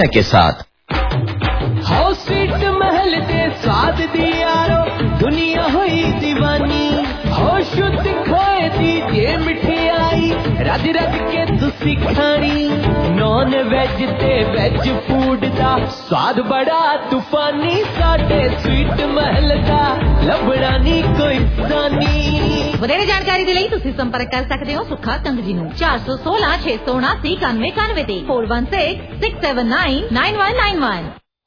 के साथ house sweet महल दे स्वाद दी यारो दुनिया हुई दीवानी हो शुद्ध खोए दी जे मिठाई रज रज के तुसी खानी नॉन वेज ते वेज फूड दा स्वाद बड़ा तूफानी साडे स्वीट महल दा लभड़ा नी कोई सानी। ਵਧੇਰੇ ਜਾਣਕਾਰੀ ਦੇ ਲਈ ਤੁਸੀਂ ਸੰਪਰਕ ਕਰ ਸਕਦੇ ਹੋ ਸੁੱਖਾ ਕੰਗ ਜੀ ਨੂੰ 416 679 9191 ਤੇ 416 679 9191।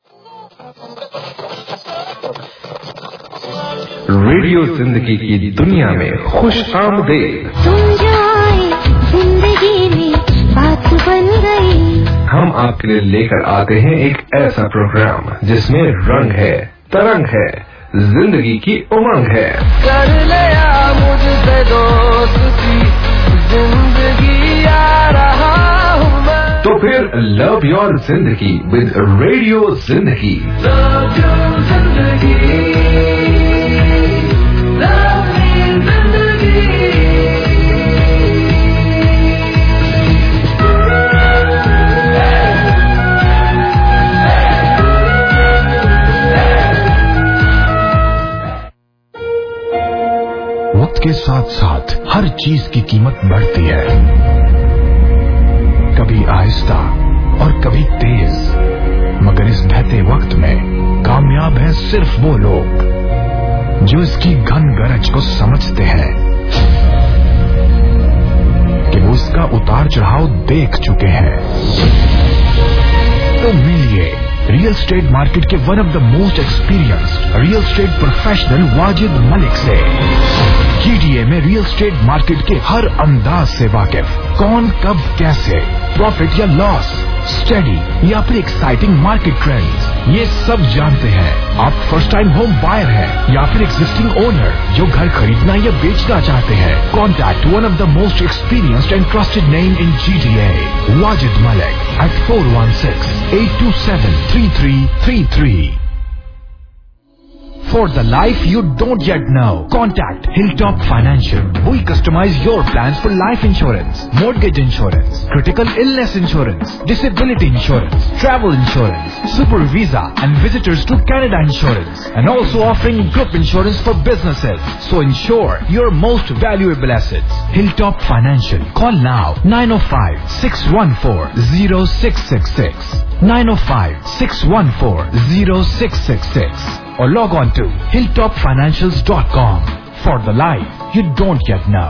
रेडियो जिंदगी की दुनिया में खुश आमदेद। तुम जो आए जिंदगी में बात बन गई। हम आपके लिए लेकर आते हैं एक ऐसा प्रोग्राम जिसमें रंग है, तरंग है, जिंदगी की उमंग है। कर लिया मुझसे दोस्ती जिंदगी आ रहा हूँ मैं। तो फिर love your zindagi with radio Zindagi. Love your zindagi, love मेरी जिंदगी। वक्त के साथ साथ हर चीज की कीमत बढ़ती है, कभी आहिस्ता और कभी तेज, मगर इस बहते वक्त में कामयाब हैं सिर्फ वो लोग जो इसकी घन गरज को समझते हैं कि वो इसका उतार चढ़ाव देख चुके हैं। तो मिलिए रियल स्टेट मार्केट के one of the most experienced real estate professional Wajid Malik से। GTA में रियल स्टेट मार्केट के हर अंदाज से वाकिफ, कौन कब कैसे प्रॉफिट या लॉस, स्टडी या फिर एक्साइटिंग मार्केट ट्रेंड्स, ये सब जानते हैं। आप फर्स्ट टाइम होम बायर हैं या फिर एग्जिस्टिंग ओनर जो घर खरीदना या बेचना चाहते हैं, contact one of the most experienced and trusted name in GTA, Wajid Malik at 416-827-3333. For the life you don't yet know, contact Hilltop Financial. We customize your plans for life insurance, mortgage insurance, critical illness insurance, disability insurance, travel insurance, super visa and visitors to Canada insurance, and also offering group insurance for businesses. So insure your most valuable assets. Hilltop Financial. Call now 905-614-0666. 905-614-0666. Or log on to hilltopfinancials.com. For the life you don't yet know.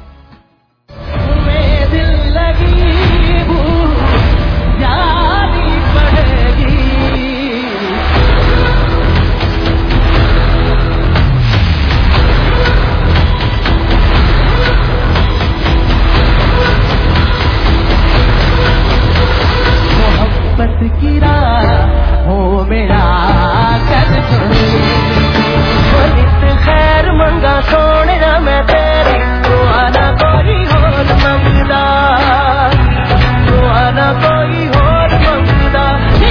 मोहब्बत की राह हो मेरा कर खैर मंगा सोने मैं तेरे तो आना कोई होर मंगदा, तो आना कोई होर मंगदा।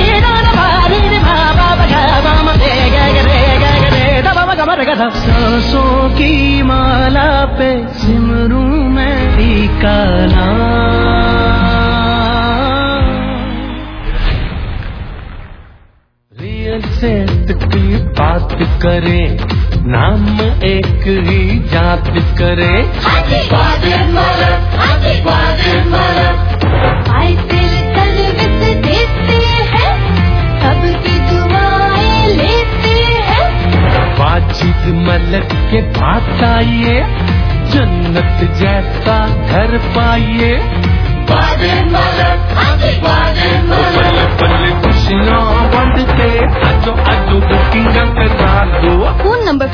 सांसों की माला पे सिमरू मैं का नाम। रियल सेट की बात करे, नाम एक ही जात करे। आए दिल तलविस देते हैं, सबकी दुआएं लेते हैं। वाजिद मलिक के पास आइए, जन्नत जैसा घर पाइए। खुशियाँ बंद के आजो आजो बुकिंग करा दो। फोन नंबर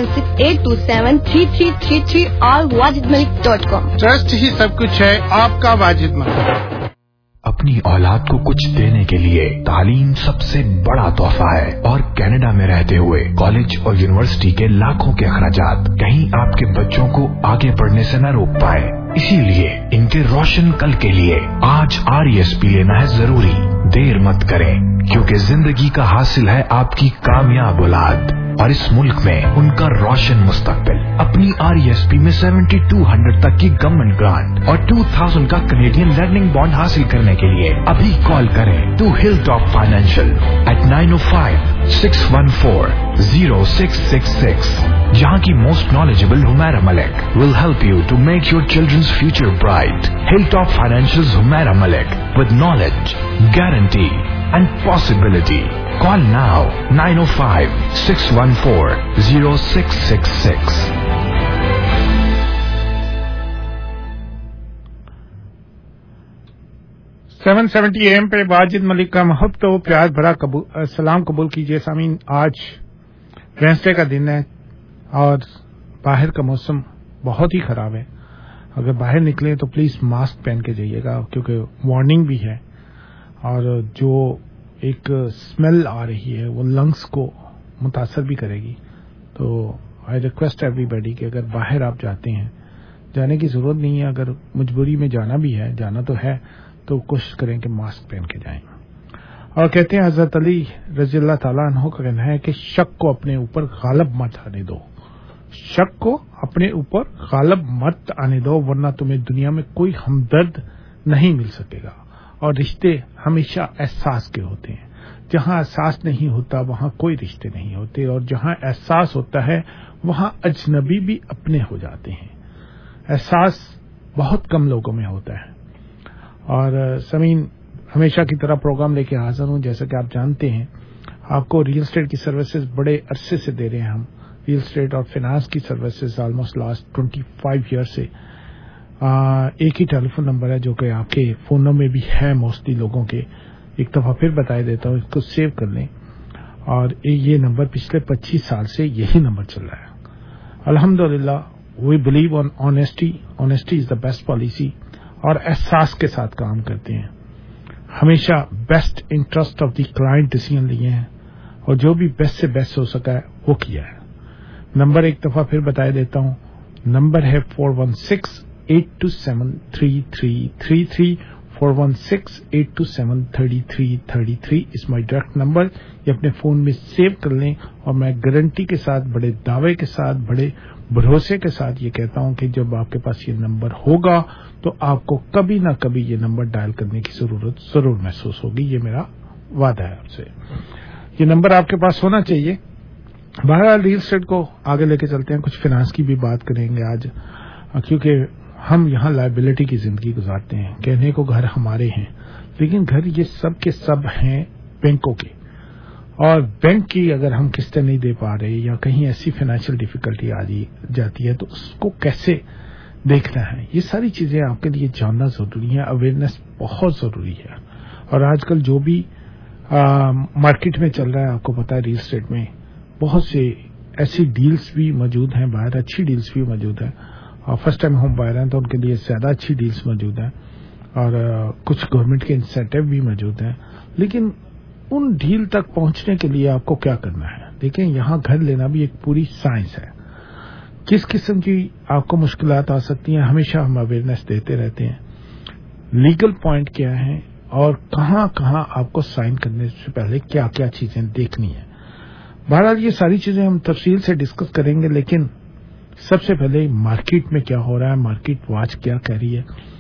4168273333 और wajidmalik.com। ट्रस्ट ही सब कुछ है आपका वाजिद मलिक। अपनी औलाद को कुछ देने के लिए तालीम सबसे बड़ा तोहफा है, और कनाडा में रहते हुए कॉलेज और यूनिवर्सिटी के लाखों के अखराजात कहीं आपके बच्चों को आगे बढ़ने से न रोक पाए। इसीलिए इनके रोशन कल के लिए आज RESP लेना है जरूरी। देर मत करें, क्योंकि जिंदगी का हासिल है आपकी कामयाब औलाद और इस मुल्क में उनका रोशन मुस्तकबिल। अपनी RESP में 7200 तक की गवर्नमेंट ग्रांट और 2000 का कैनेडियन लर्निंग बॉन्ड हासिल करने के लिए अभी कॉल करें टू हिलटॉप फाइनेंशियल at 905-614-0666। यहाँ की most knowledgeable Humaira Malik will help you to make your children's future bright. Hilltop Financial's Humaira Malik with knowledge, guarantee and possibility. Call now 905-614-0666. AM पे वाजिद मलिक का मोहब्बत तो प्यार भरा सलाम कबूल कीजिए सामीन। आज वेडनेसडे का दिन है और बाहर का मौसम बहुत ही खराब है। अगर बाहर निकले तो प्लीज मास्क पहन के जाइएगा, क्योंकि वार्निंग भी है और जो एक स्मेल आ रही है वो लंग्स को मुतासर भी करेगी। तो आई रिक्वेस्ट एवरीबॉडी कि अगर बाहर आप जाते हैं, जाने की जरूरत नहीं है, अगर मजबूरी में जाना भी है, जाना तो है, तो कोशिश करें कि मास्क पहन के जाएं। और कहते हैं हजरत अली रज़ी अल्लाह ताला अन्हु का कहना है कि शक को अपने ऊपर गालिब मत आने दो, शक को अपने ऊपर गालिब मत आने दो, वरना तुम्हें दुनिया में कोई हमदर्द नहीं मिल सकेगा। और रिश्ते हमेशा एहसास के होते हैं। जहां एहसास नहीं होता वहां कोई रिश्ते नहीं होते, और जहां एहसास होता है वहां अजनबी भी अपने हो जाते हैं। एहसास बहुत कम लोगों में होता है। और समीन हमेशा की तरह प्रोग्राम लेके हाजिर हूं। जैसा कि आप जानते हैं, आपको रियल एस्टेट की सर्विसेज बड़े अरसे से दे रहे हैं हम। रियल एस्टेट और फाइनेंस की सर्विसेज ऑलमोस्ट लास्ट 25 ईयर से। एक ही टेलीफोन नंबर है जो कि आपके फोनों में भी है मोस्टली लोगों के। एक दफा फिर बता देता हूं, इसको सेव कर लें। और ये नंबर पिछले 25 साल से यही नंबर चल रहा है। अल्हम्दुलिल्लाह, we believe on honesty. Honesty is the best policy. और एहसास के साथ काम करते हैं। हमेशा best interest of the client decision लिए हैं, और जो भी बेस्ट से बेस्ट हो सका है वो किया है। नंबर एक दफा फिर बता देता हूं, नंबर है 416-827-3333। 416-827-3333 इज माई डायरेक्ट नंबर। ये अपने फोन में सेव कर लें। और मैं गारंटी के साथ, बड़े दावे के साथ, बड़े भरोसे के साथ ये कहता हूं कि जब आपके पास ये नंबर होगा तो आपको कभी ना कभी ये नंबर डायल करने की जरूरत जरूर महसूस होगी। ये मेरा वादा है आपसे। ये नंबर आपके पास होना चाहिए। बहरहाल रियल एस्टेट को आगे लेके चलते हैं। कुछ फाइनेंस की भी बात करेंगे आज, क्योंकि हम यहाँ लायबिलिटी की जिंदगी गुजारते हैं। कहने को घर हमारे हैं, लेकिन घर ये सब के सब हैं बैंकों के। और बैंक की अगर हम किस्तें नहीं दे पा रहे या कहीं ऐसी फाइनेंशियल डिफिकल्टी आ जाती है तो उसको कैसे देखना है, ये सारी चीजें आपके लिए जानना जरूरी है। अवेयरनेस बहुत जरूरी है। और आजकल जो भी मार्केट में चल रहा है, आपको पता है रियल एस्टेट में बहुत से ऐसी डील्स भी मौजूद हैं, बाहर अच्छी डील्स भी मौजूद हैं। और फर्स्ट टाइम होम बायर हैं तो उनके लिए ज्यादा अच्छी डील्स मौजूद हैं, और कुछ गवर्नमेंट के इंसेंटिव भी मौजूद हैं। लेकिन उन डील तक पहुंचने के लिए आपको क्या करना है? देखिए, यहाँ घर लेना भी एक पूरी साइंस है। किस किस्म की आपको मुश्किलात आ सकती हैं, हमेशा हम अवेयरनेस देते रहते हैं। लीगल पॉइंट क्या है और कहां कहां आपको साइन करने से पहले क्या क्या चीजें देखनी है। बहरहाल ये सारी चीजें हम तफसील से डिस्कस करेंगे, लेकिन सबसे पहले मार्केट में क्या हो रहा है, मार्केट वॉच क्या कह रही है।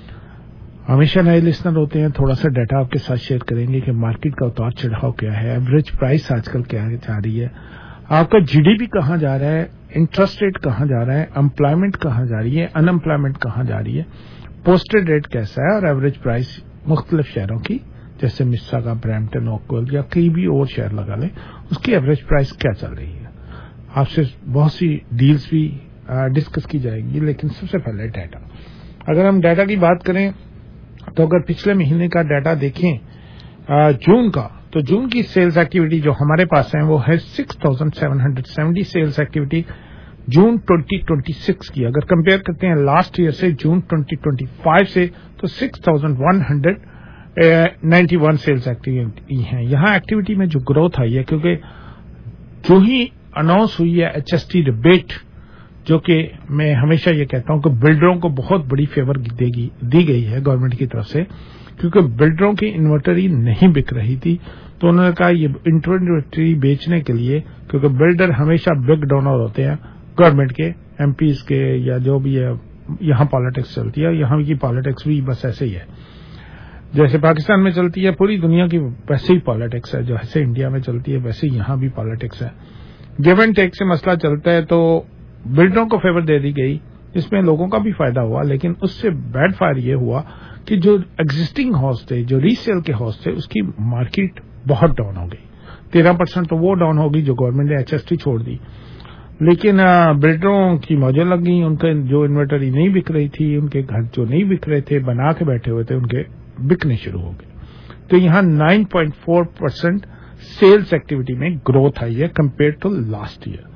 हमेशा नए लिसनर होते हैं, थोड़ा सा डाटा आपके साथ शेयर करेंगे कि मार्केट का उतार चढ़ाव क्या है, एवरेज प्राइस आजकल क्या जा रही है, आपका जीडीपी कहां जा रहा है, इंटरेस्ट रेट कहां जा रहा है, एम्प्लॉयमेंट कहां जा रही है, अनएम्प्लॉयमेंट कहां जा रही है, पोस्टेड रेट कैसा है, और एवरेज प्राइस मुख्तलिफ शहरों की, जैसे मिस्सागा, ब्रैम्पटन, ओकवल या कई भी और शहर लगा लें, उसकी एवरेज प्राइस क्या चल रही है। आपसे बहुत सी डील्स भी डिस्कस की जाएंगी, लेकिन सबसे पहले डाटा। अगर हम डाटा की बात करें तो अगर पिछले महीने का डाटा देखें जून का, तो जून की सेल्स एक्टिविटी जो हमारे पास है वो है 6770 सेल्स एक्टिविटी जून 2026 की। अगर कंपेयर करते हैं लास्ट ईयर से, जून 2025 से, तो 6191 सेल्स एक्टिविटी है। यहाँ एक्टिविटी में जो ग्रोथ आई है, क्योंकि जो ही अनाउंस हुई है HST रिबेट, जो कि मैं हमेशा ये कहता हूं कि बिल्डरों को बहुत बड़ी फेवर दी गई है गवर्नमेंट की तरफ से, क्योंकि बिल्डरों की इन्वेंटरी नहीं बिक रही थी, तो उन्होंने कहा ये इन्वेंटरी बेचने के लिए, क्योंकि बिल्डर हमेशा बिग डोनर होते हैं गवर्नमेंट के, एमपीज के, या जो भी है, यहाँ पॉलिटिक्स चलती है, यहाँ की पॉलिटिक्स भी बस ऐसे ही है जैसे पाकिस्तान में चलती है, पूरी दुनिया की वैसे ही पॉलिटिक्स है, जो ऐसे इंडिया में चलती है वैसे ही यहाँ भी पॉलिटिक्स है। गिव एंड टेक से मसला चलता है, तो बिल्डरों को फेवर दे दी गई, इसमें लोगों का भी फायदा हुआ, लेकिन उससे बैड फायर ये हुआ कि जो एग्जिस्टिंग हाउस थे, जो रीसेल के हाउस थे, उसकी मार्केट बहुत डाउन हो गई। 13% तो वो डाउन हो गई जो गवर्नमेंट ने HST छोड़ दी, लेकिन बिल्डरों की मौजें लग गई, उनके जो इन्वेंटरी नहीं बिक रही थी, उनके घर जो नहीं बिक रहे थे, बना के बैठे हुए थे, उनके बिकने शुरू हो गए। तो यहाँ 9.4% सेल्स एक्टिविटी में ग्रोथ आई है compare to last year.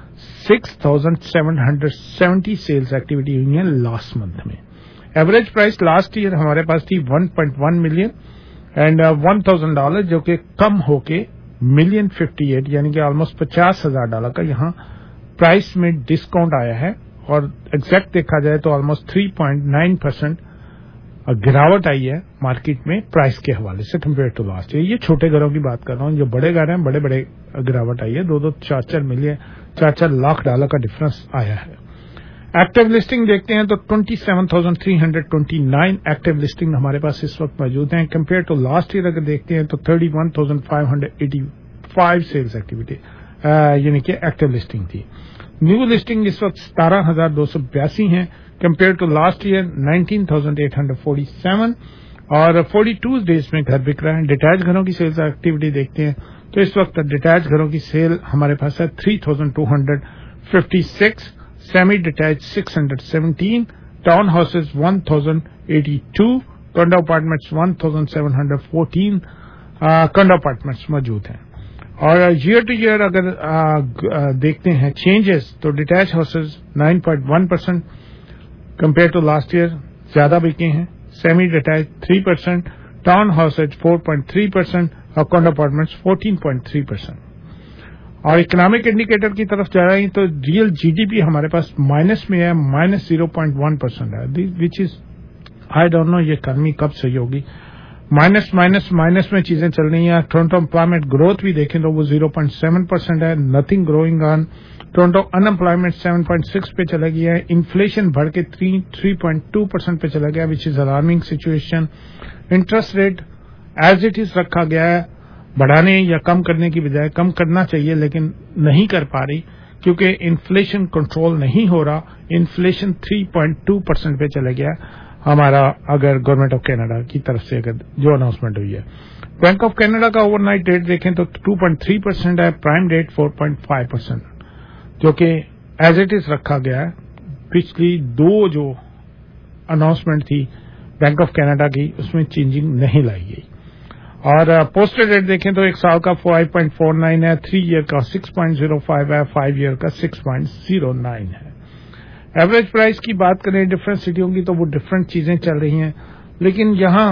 6,770 sales activity हुई है लास्ट मंथ में। एवरेज प्राइस लास्ट ईयर हमारे पास थी 1.1 मिलियन एंड $1,000, जो कि कम होके $1,058,000 यानी कि ऑलमोस्ट $50,000 का यहाँ प्राइस में डिस्काउंट आया है, और एग्जैक्ट देखा जाए तो ऑलमोस्ट 3.9% गिरावट आई है मार्केट में प्राइस के हवाले से कंपेयर टू लास्ट ईयर। ये छोटे घरों की बात कर रहा हूँ, जो बड़े घर हैं, बड़े बड़े गिरावट आई है, 2-2, 4-4 मिलियन, $4-4 लाख का डिफरेंस आया है। एक्टिव लिस्टिंग देखते हैं तो 27,329 एक्टिव लिस्टिंग हमारे पास इस वक्त मौजूद हैं। कंपेयर टू लास्ट ईयर अगर देखते हैं तो 31,585 सेल्स एक्टिविटी यानी कि एक्टिव लिस्टिंग थी। न्यू लिस्टिंग इस वक्त 17,282 हैं कंपेयर टू लास्ट ईयर 19,847, और 42 डेज में घर बिक रहा है। डिटैच घरों की सेल्स एक्टिविटी देखते हैं तो इस वक्त डिटैच घरों की सेल हमारे पास है 3,256, semi detach 617, town houses 1,082, condo apartments 1,714 condo apartments मौजूद हैं। और ईयर टू ईयर अगर देखते हैं चेंजेस तो detach houses 9.1% compare to last year ज्यादा बिके हैं, सेमी डिटैच 3%, टाउन हाउसेज 4.3% और कंडो अपार्टमेंट्स 14.3%। और इकोनॉमिक इंडिकेटर की तरफ जा रहे हैं तो रियल जीडीपी हमारे पास माइनस में है, -0.1% है, which is I don't know ये इकॉनमी कब सही होगी। माइनस में चीजें चल रही हैं। टोरंटो एम्प्लॉयमेंट ग्रोथ भी देखें तो वो 0.7% है, nothing growing on. Toronto unemployment 7.6 पे चला गया है, इन्फ्लेशन बढ़ के 3.2% पे चला गया, which is alarming situation. Interest rate as it is रखा गया है, बढ़ाने या कम करने की बजाय कम करना चाहिए, लेकिन नहीं कर पा रही क्योंकि इन्फ्लेशन कंट्रोल नहीं हो रहा। इन्फ्लेशन 3.2% पे चला गया हमारा, अगर गवर्नमेंट ऑफ कनाडा की तरफ से अगर जो अनाउंसमेंट हुई है। बैंक ऑफ कनाडा का ओवरनाइट रेट देखें तो 2.3% है, प्राइम रेट 4.5%, जो कि एज इट इज रखा गया है। पिछली दो जो अनाउंसमेंट थी बैंक ऑफ कनाडा की उसमें चेंजिंग नहीं लाई गई। और पोस्टेड रेट देखें तो एक साल का 5.49 है, 3 ईयर का 6.05 है, 5 ईयर का 6.09 है। एवरेज प्राइस की बात करें डिफरेंट सिटियों की तो वो डिफरेंट चीजें चल रही हैं, लेकिन यहाँ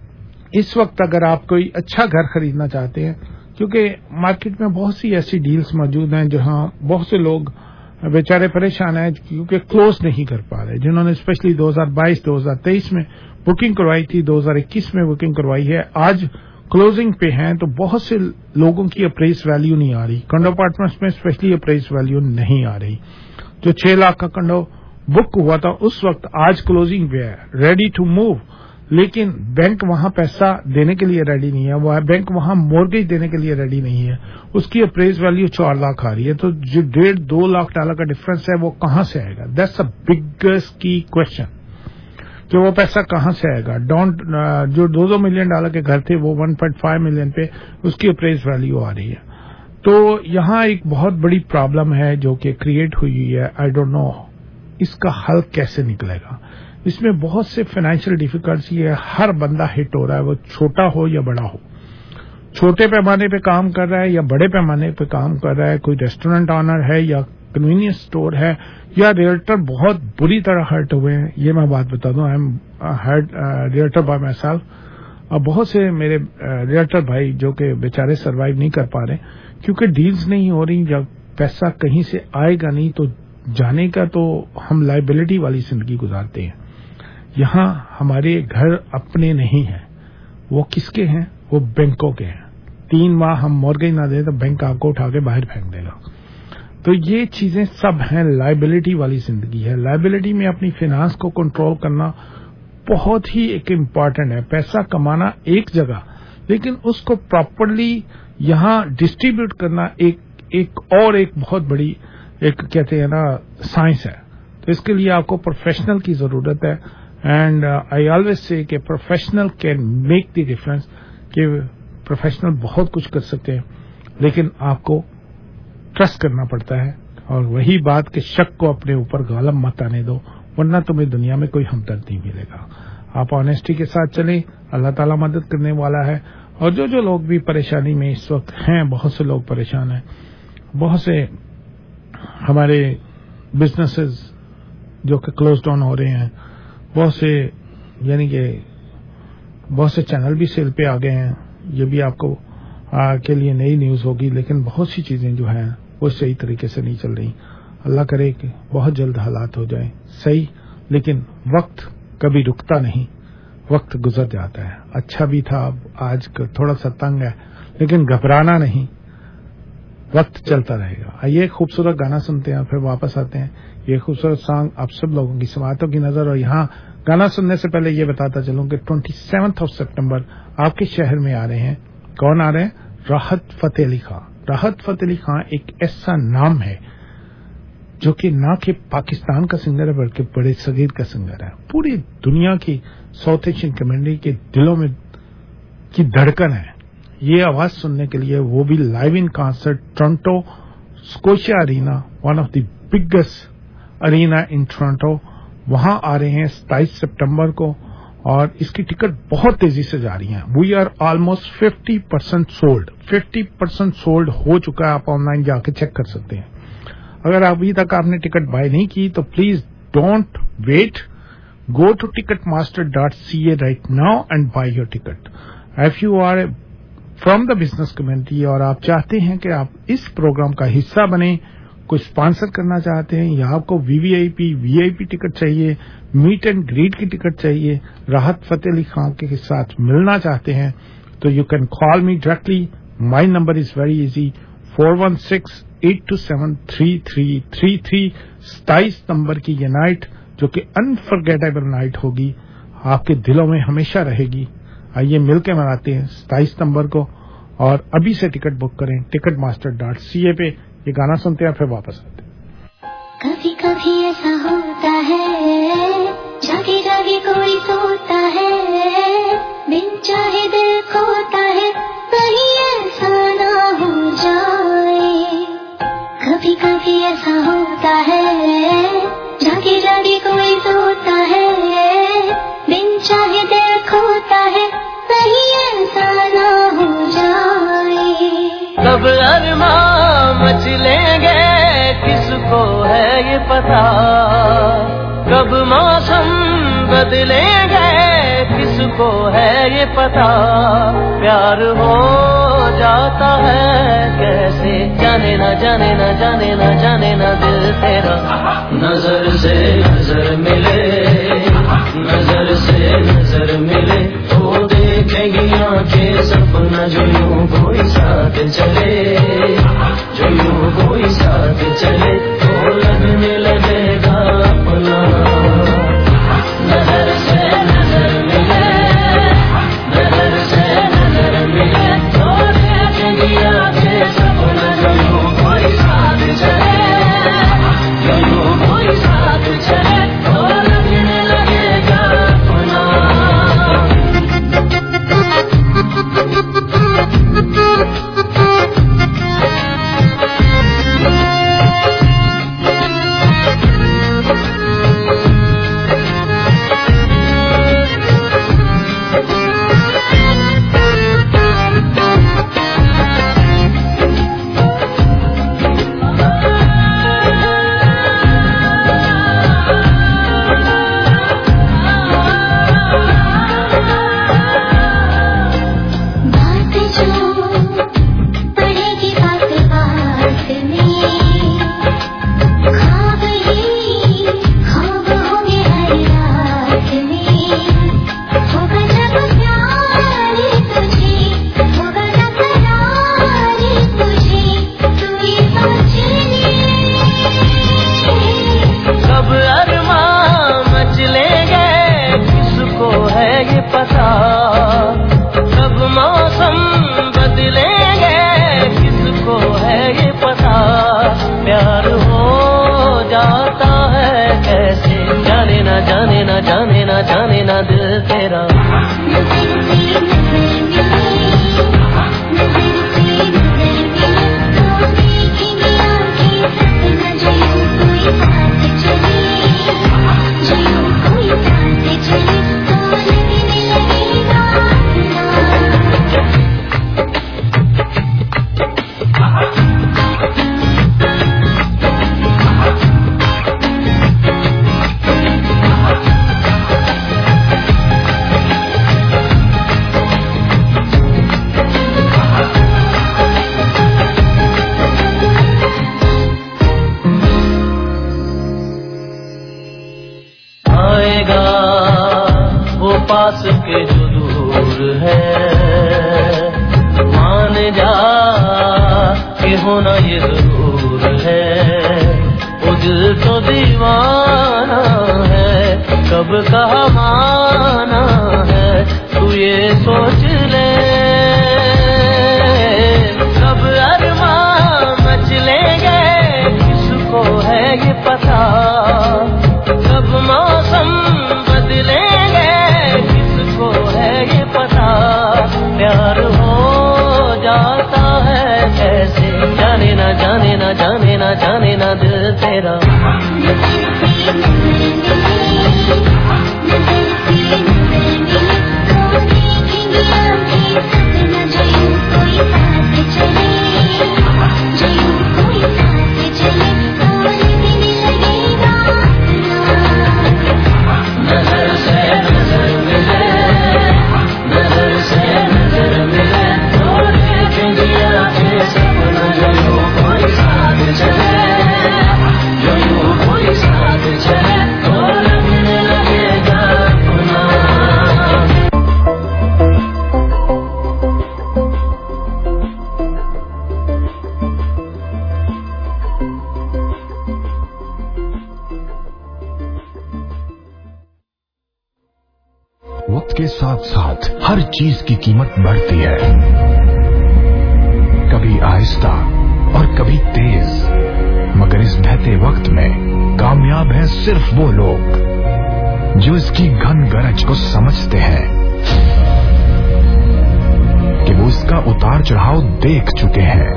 इस वक्त अगर आप कोई अच्छा घर खरीदना चाहते हैं, क्योंकि मार्केट में बहुत सी ऐसी डील्स मौजूद हैं जहाँ बहुत से लोग बेचारे परेशान हैं क्योंकि क्लोज नहीं कर पा रहे, जिन्होंने स्पेशली 2022-2023 में बुकिंग करवाई थी, 2021 में बुकिंग करवाई है, आज क्लोजिंग पे हैं, तो बहुत से लोगों की अप्रेस वैल्यू नहीं आ रही। कंडो अपार्टमेंट्स में स्पेशली अप्रेस वैल्यू नहीं आ रही। जो 6 लाख का कंडो बुक हुआ था उस वक्त आज क्लोजिंग पे है, रेडी टू मूव, लेकिन बैंक वहां पैसा देने के लिए रेडी नहीं है, वह बैंक वहां मॉर्गेज देने के लिए रेडी नहीं है, उसकी अप्रेस वैल्यू 4 लाख आ रही है। तो जो $1.5-2 लाख का डिफरेंस है वो कहां से आएगा? That's a biggest key question, कि वो पैसा कहां से आएगा। जो $2 मिलियन के घर थे वो 1.5 मिलियन पे उसकी अप्रेस वैल्यू आ रही है। तो यहां एक बहुत बड़ी प्रॉब्लम है जो कि क्रिएट हुई है। आई डोंट नो इसका हल कैसे निकलेगा। इसमें बहुत से फाइनेंशियल डिफिकल्टी है, हर बंदा हिट हो रहा है, वो छोटा हो या बड़ा हो। छोटे पैमाने पे काम कर रहा है या बड़े पैमाने पे काम कर रहा है, कोई रेस्टोरेंट ऑनर है या कन्वीनियंस स्टोर है या रियल्टर बहुत बुरी तरह हर्ट हुए हैं। ये मैं बात बता दूं, I am heart realtor by my self. अब बहुत से मेरे रियल्टर भाई जो कि बेचारे सर्वाइव नहीं कर पा रहे क्योंकि डील्स नहीं हो रही, जब पैसा कहीं से आएगा नहीं तो जाने का तो हम लाइबिलिटी वाली जिंदगी गुजारते हैं। यहाँ हमारे घर अपने नहीं हैं, वो किसके हैं? वो बैंकों के हैं। 3 माह हम मॉर्गेज ना दें तो बैंक आपको उठा के बाहर फेंक देगा। तो ये चीजें सब हैं, लाइबिलिटी वाली जिंदगी है। लाइबिलिटी में अपनी फाइनेंस को कंट्रोल करना बहुत ही एक इम्पॉर्टेंट है। पैसा कमाना एक जगह, लेकिन उसको प्रॉपरली यहाँ डिस्ट्रीब्यूट करना एक बहुत बड़ी एक कहते हैं ना साइंस है। तो इसके लिए आपको प्रोफेशनल की जरूरत है। एंड आई ऑलवेज से कि professional can make the difference, कि प्रोफेशनल बहुत कुछ कर सकते हैं, लेकिन आपको ट्रस्ट करना पड़ता है। और वही बात कि शक को अपने ऊपर गालब मत आने दो, वरना तुम्हें दुनिया में कोई हमदर्द नहीं मिलेगा। आप ऑनेस्टी के साथ चलें, अल्लाह ताला मदद करने वाला है। और जो लोग भी परेशानी में इस वक्त हैं, बहुत से लोग परेशान हैं, बहुत से हमारे बिजनेसेस जो कि क्लोज डाउन हो रहे हैं, बहुत से यानी कि बहुत से चैनल भी सेल पे आ गए हैं। ये भी आपको के लिए नई न्यूज होगी, लेकिन बहुत सी चीजें जो हैं वो सही तरीके से नहीं चल रही। अल्लाह करे कि बहुत जल्द हालात हो जाए सही, लेकिन वक्त कभी रुकता नहीं, वक्त गुजर जाता है। अच्छा भी था, अब आज थोड़ा सा तंग है, लेकिन घबराना नहीं, वक्त चलता रहेगा। आइए एक खूबसूरत गाना सुनते हैं, फिर वापस आते हैं। ये खूबसूरत सॉन्ग आप सब लोगों की समातों की नजर। और यहाँ गाना सुनने से पहले ये बताता चलूं कि 27 सितंबर आपके शहर में आ रहे हैं। कौन आ रहे हैं? राहत फतेह अली खां। राहत फतेह अली खां एक ऐसा नाम है जो कि ना कि पाकिस्तान का सिंगर है, बल्कि बड़े सगीर का सिंगर है। पूरी दुनिया की साउथ एशियन कम्युनिटी के दिलों में की धड़कन है। ये आवाज सुनने के लिए वो भी live in concert Toronto Scotia arena, one of the biggest arena in Toronto, वहां आ रहे हैं 27 सितंबर को। और इसकी टिकट बहुत तेजी से जा रही हैं। We are almost 50% sold. 50% sold हो चुका है। आप ऑनलाइन जाके चेक कर सकते हैं। अगर अभी तक आपने टिकट बाय नहीं की तो please don't wait, go to ticketmaster.ca right now and buy your ticket. If you are from the business community और आप चाहते हैं कि आप इस प्रोग्राम का हिस्सा बने, कोई स्पॉन्सर करना चाहते हैं, या आपको वीवीआईपी टिकट चाहिए, मीट एंड ग्रीट की टिकट चाहिए, राहत फतेह अली खां के साथ मिलना चाहते हैं, तो you can call me directly. My number is very easy, 416-827-3333। 27 number की ये नाइट जो कि अनफॉरगेटेबल नाइट होगी, आपके दिलों में हमेशा रहेगी। आइए मिलकर मनाते हैं 27 नंबर को, और अभी से टिकट बुक करें ticketmaster.ca पे। ये गाना सुनते हैं, फिर वापस आते हैं। कभी कभी ऐसा होता है, जागे जागे कोई सोता है, बिन चाहे दिल खोता है, कहीं ऐसा ना हो जाए। कभी कभी ऐसा होता है, जागे जागे कोई सोता है, बिन चाहे दिल खोता है, कहीं ऐसा ना हो जाए। कब अरमां मचलेंगे किसको है ये पता, कब मौसम बदलेंगे किसको है ये पता। प्यार हो जाता है कैसे, जाने ना जाने ना जाने ना जाने ना दिल तेरा। नजर से नजर मिले, नजर से नजर मिले, तो देखेंगी आंखें सपना जो यूं कोई साथ चले, जो यूं कोई साथ चले, तो लगने लगेगा अपना। नजर से नजर मिले, नजर से नजर मिले, तो देखेंगी आंखें सपना जो यूं कोई साथ चले, जो यूं कोई साथ चले, तो लगने लगेगा अपना। जाने ना जाने ना जाने ना दिल तेरा। पास के जो दूर है मान जा कि होना ये जरूर है। वो दिल तो दीवाना है कब कहा माना है तू ये सोच ले। कब अरमां मचलेंगे किसको है ये पता। कब मौसम बदलेंगे किसको है ये पता। प्यार हो जाता है कैसे जाने ना जाने ना जाने ना जाने ना दिल तेरा। वक्त के साथ साथ हर चीज की कीमत बढ़ती है, कभी आहिस्ता और कभी तेज। मगर इस बहते वक्त में कामयाब हैं सिर्फ वो लोग जो इसकी घन गरज को समझते हैं कि वो इसका उतार चढ़ाव देख चुके हैं।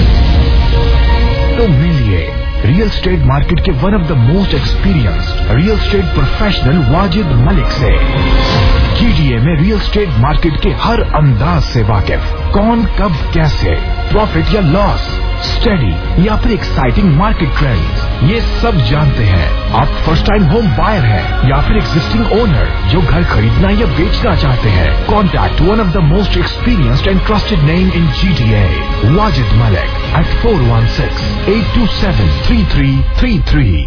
तो मिलिए रियल स्टेट मार्केट के one of the most experienced real estate professional Wajid Malik से। जीडीए में रियल स्टेट मार्केट के हर अंदाज से वाकिफ, कौन कब कैसे प्रॉफिट या लॉस, स्टडी या फिर एक्साइटिंग मार्केट ट्रेंड्स, ये सब जानते हैं। आप फर्स्ट टाइम होम बायर हैं या फिर एग्जिस्टिंग ओनर जो घर खरीदना या बेचना चाहते हैं, contact one of the most experienced and trusted name in GTA, Wajid Malik at 416-827-3333।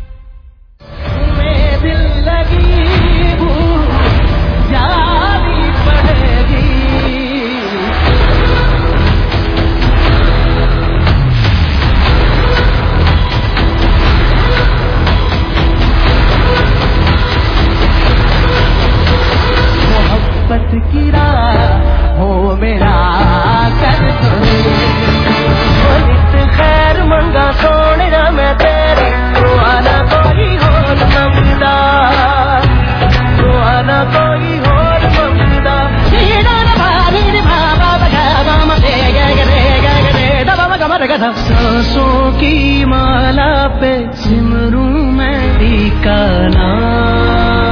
मोहब्बत की राह हो मेरा कर खैर मंगा सोने मैं तेरे तो आना कोई होर मंगदा, तो आना कोई होर मंगदा। सांसों की माला पे सिमरूं मैं का नाम।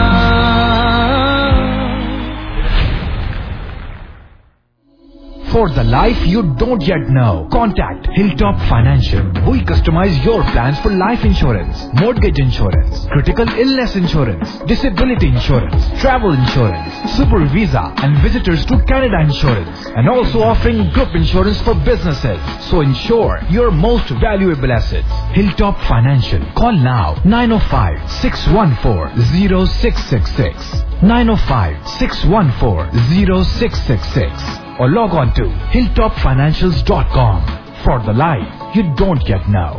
For the life you don't yet know, contact Hilltop Financial. We customize your plans for life insurance, mortgage insurance, critical illness insurance, disability insurance, travel insurance, super visa and visitors to Canada insurance, and also offering group insurance for businesses. So insure your most valuable assets. Hilltop Financial. Call now 905-614-0666. 905-614-0666. Or log on to hilltopfinancials.com for the life you don't yet know.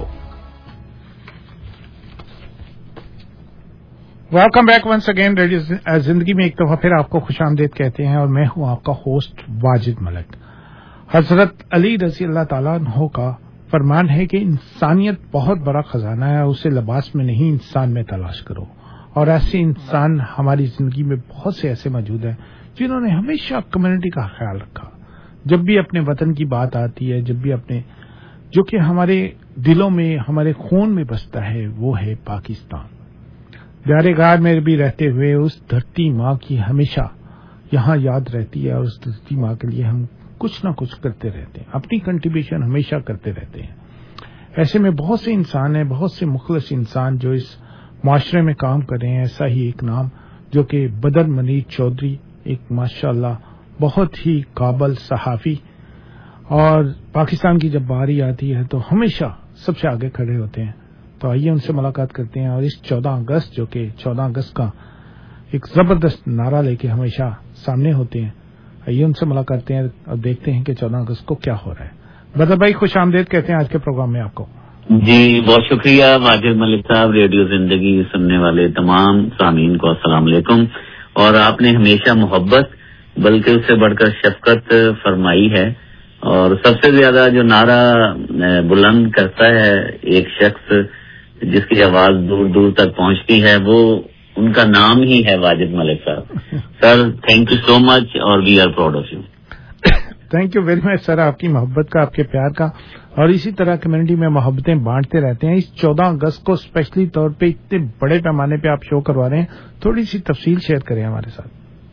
Welcome back once again radio Zindagi में एक दफा फिर आपको खुशामदीद कहते हैं और मैं हूं आपका होस्ट वाजिद मलिक। हजरत अली रजी अल्लाह ताला अन्हु का फरमान है कि इंसानियत बहुत बड़ा खजाना है, उसे लिबास में नहीं इंसान में तलाश करो। اور ایسے انسان ہماری زندگی میں بہت سے ایسے موجود ہیں جنہوں نے ہمیشہ کمیونٹی کا خیال رکھا. جب بھی اپنے وطن کی بات آتی ہے، جب بھی اپنے جو کہ ہمارے دلوں میں ہمارے خون میں بستا ہے، وہ ہے پاکستان. پیارے گار میں بھی رہتے ہوئے اس دھرتی ماں کی ہمیشہ یہاں یاد رہتی ہے، اور اس دھرتی ماں کے لیے ہم کچھ نہ کچھ کرتے رہتے ہیں، اپنی کنٹریبیوشن ہمیشہ کرتے رہتے ہیں. ایسے میں بہت سے انسان ہیں، بہت سے مخلص انسان جو اس معاشرے میں کام کر رہے ہیں. ایسا ہی ایک نام جو کہ بدر منیر چودھری، ایک ماشاءاللہ بہت ہی قابل صحافی، اور پاکستان کی جب باری آتی ہے تو ہمیشہ سب سے آگے کھڑے ہوتے ہیں. تو آئیے ان سے ملاقات کرتے ہیں، اور اس 14 اگست جو کہ 14 اگست کا ایک زبردست نعرہ لے کے ہمیشہ سامنے ہوتے ہیں، آئیے ان سے ملاقات کرتے ہیں اور دیکھتے ہیں کہ 14 اگست کو کیا ہو رہا ہے. بدر بھائی خوش آمدید کہتے ہیں آج کے پروگرام میں آپ کو. جی بہت شکریہ واجد ملک صاحب. ریڈیو زندگی سننے والے تمام سامعین کو السلام علیکم. اور آپ نے ہمیشہ محبت بلکہ اس سے بڑھ کر شفقت فرمائی ہے، اور سب سے زیادہ جو نعرہ بلند کرتا ہے ایک شخص جس کی آواز دور دور تک پہنچتی ہے، وہ ان کا نام ہی ہے واجد ملک صاحب. سر تھینک یو سو مچ، اور we are proud of you. Thank you very much sir, آپ کی محبت کا، آپ کے پیار کا، اور اسی طرح کمیونٹی میں محبتیں بانٹتے رہتے ہیں. اس 14 اگست کو اسپیشلی طور پہ اتنے بڑے پیمانے پہ آپ شو کروا رہے ہیں، تھوڑی سی تفصیل شیئر کریں ہمارے ساتھ.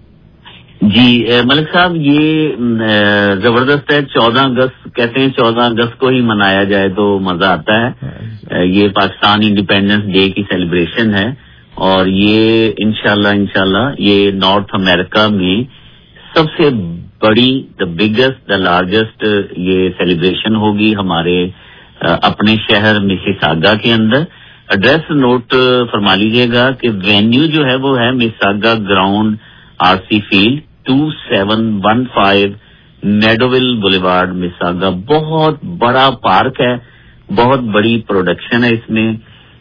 جی ملک صاحب، یہ زبردست ہے. 14 اگست کہتے ہیں 14 اگست کو ہی منایا جائے تو مزہ آتا ہے. یہ پاکستان انڈیپینڈنس ڈے کی سیلیبریشن ہے، اور یہ انشاءاللہ یہ نارتھ امریکہ میں سب سے بڑی، دا بگیسٹ، دا لارجسٹ یہ سیلیبریشن ہوگی ہمارے اپنے شہر مسیساگا کے اندر. ایڈریس نوٹ فرما لیجیے گا کہ وینیو جو ہے وہ ہے Mississauga ground R C field 2715 Meadowvale boulevard Mississauga. بہت بڑا پارک ہے، بہت بڑی پروڈکشن ہے اس میں.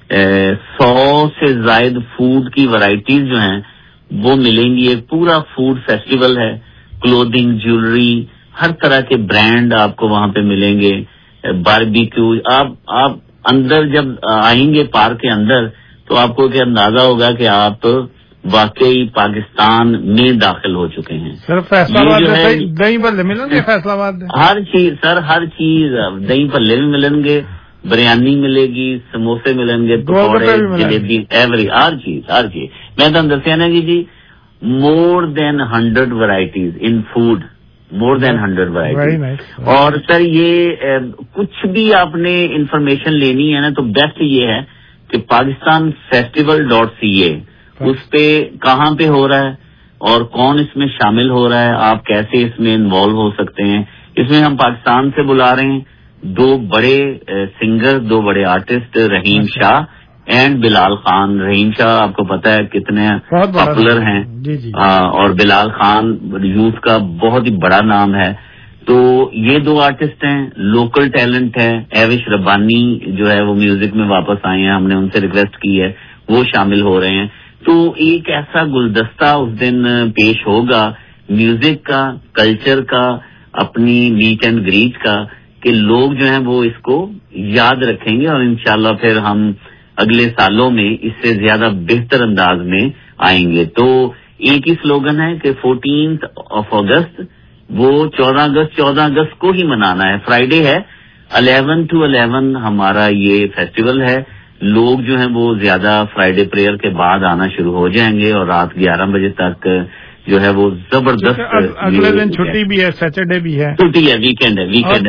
100 سے زائد فوڈ کی ورائٹیز جو ہیں وہ ملیں گی. ایک پورا فوڈ فیسٹیول ہے. کلودنگ، جیولری، ہر طرح کے برانڈ آپ کو وہاں پہ ملیں گے. باربیکیو، آپ اندر جب آئیں گے پارک کے اندر تو آپ کو کیا اندازہ ہوگا کہ آپ واقعی پاکستان میں داخل ہو چکے ہیں. سر فیصلہ آباد دہی بھلے ملیں گے، فیصلہ آباد ہر چیز سر، ہر چیز. دہی بھلے بھی ملیں گے، بریانی ملے گی، سموسے ملیں گے، پکوڑے، جلیبی، ایوری ہر چیز. میں تو دسیا نا جی more than 100 varieties in food, more than 100 varieties. Very nice. اور سر یہ کچھ بھی آپ نے انفارمیشن لینی ہے نا تو بیسٹ یہ ہے کہ PakistanFestival.ca اس پہ کہاں پہ ہو رہا ہے اور کون اس میں شامل ہو رہا ہے، آپ کیسے اس میں انوالو ہو سکتے ہیں. اس میں ہم پاکستان سے بلا رہے ہیں 2 بڑے سنگر، 2 بڑے آرٹسٹ، رحیم شاہ اینڈ بلال خان. رحیم شاہ آپ کو پتا ہے کتنے پاپولر ہیں، اور بلال خان یوتھ کا بہت ہی بڑا نام ہے. تو یہ 2 آرٹسٹ ہیں، لوکل ٹیلنٹ ہے. ایوش ربانی جو ہے وہ میوزک میں واپس آئے ہیں، ہم نے ان سے ریکویسٹ کی ہے، وہ شامل ہو رہے ہیں. تو ایک ایسا گلدستہ اس دن پیش ہوگا میوزک کا، کلچر کا، اپنی میٹ اینڈ گریٹ کا، کہ لوگ جو ہیں وہ اس کو یاد رکھیں گے، اور انشاءاللہ پھر ہم اگلے سالوں میں اس سے زیادہ بہتر انداز میں آئیں گے. تو ایک ہی سلوگن ہے کہ 14 اگست وہ 14 اگست کو ہی منانا ہے. فرائیڈے ہے، 11 to 11 ہمارا یہ فیسٹیول ہے. لوگ جو ہیں وہ زیادہ فرائیڈے پریئر کے بعد آنا شروع ہو جائیں گے، اور رات 11 بجے تک جو ہے وہ زبردست. اگلے دن چھٹی بھی ہے، سیٹرڈے بھی ہے، چھٹی ہے، ویکینڈ ہے.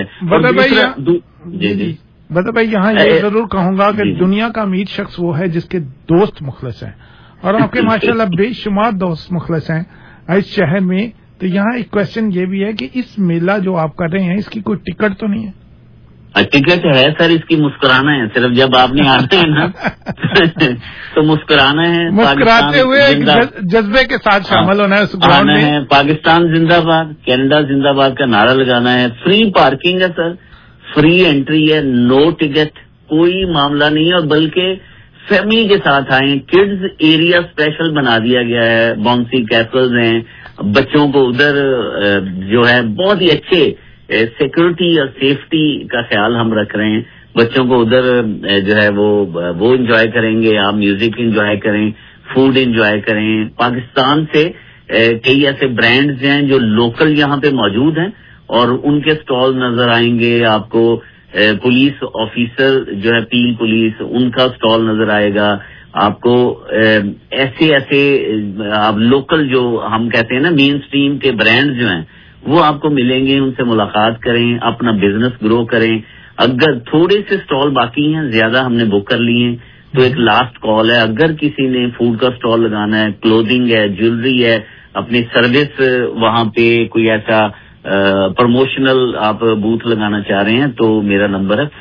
جی بتا بھائی یہاں یہ ضرور کہوں گا کہ دنیا کا امیر شخص وہ ہے جس کے دوست مخلص ہیں، اور آپ کے ماشاءاللہ بے شمار دوست مخلص ہیں اس شہر میں. تو یہاں ایک کوشچن یہ بھی ہے کہ اس میلہ جو آپ کر رہے ہیں اس کی کوئی ٹکٹ تو نہیں ہے؟ ٹکٹ ہے سر، اس کی مسکرانا ہے. صرف جب آپ نے آنا ہے نا تو مسکرانا ہے، مسکراتے ہوئے جذبے کے ساتھ شامل ہونا ہے. پاکستان زندہ باد، کینیڈا زندہ باد کا نعرہ لگانا ہے. فری پارکنگ ہے سر، فری انٹری ہے، نو ٹکٹ، کوئی معاملہ نہیں ہے. اور بلکہ فیملی کے ساتھ آئیں. کڈز ایریا اسپیشل بنا دیا گیا ہے، باؤنسی کیسلز ہیں، بچوں کو ادھر جو ہے بہت ہی اچھے سیکورٹی اور سیفٹی کا خیال ہم رکھ رہے ہیں. بچوں کو ادھر جو ہے وہ انجوائے کریں گے، آپ میوزک انجوائے کریں. فوڈ انجوائے کریں. پاکستان سے کئی ایسے برانڈز ہیں جو لوکل یہاں پہ موجود ہیں اور ان کے سٹال نظر آئیں گے آپ کو. پولیس آفیسر جو ہے پیل پولیس ان کا سٹال نظر آئے گا آپ کو. ایسے آپ لوکل جو ہم کہتے ہیں نا مین سٹریم کے برانڈ جو ہیں وہ آپ کو ملیں گے. ان سے ملاقات کریں, اپنا بزنس گرو کریں. اگر تھوڑے سے سٹال باقی ہیں, زیادہ ہم نے بک کر لیے ہیں, تو ایک لاسٹ کال ہے. اگر کسی نے فوڈ کا سٹال لگانا ہے, کلودنگ ہے, جیولری ہے, اپنی سروس وہاں پہ کوئی ایسا پروموشنل آپ بوتھ لگانا چاہ رہے ہیں, تو میرا نمبر ہے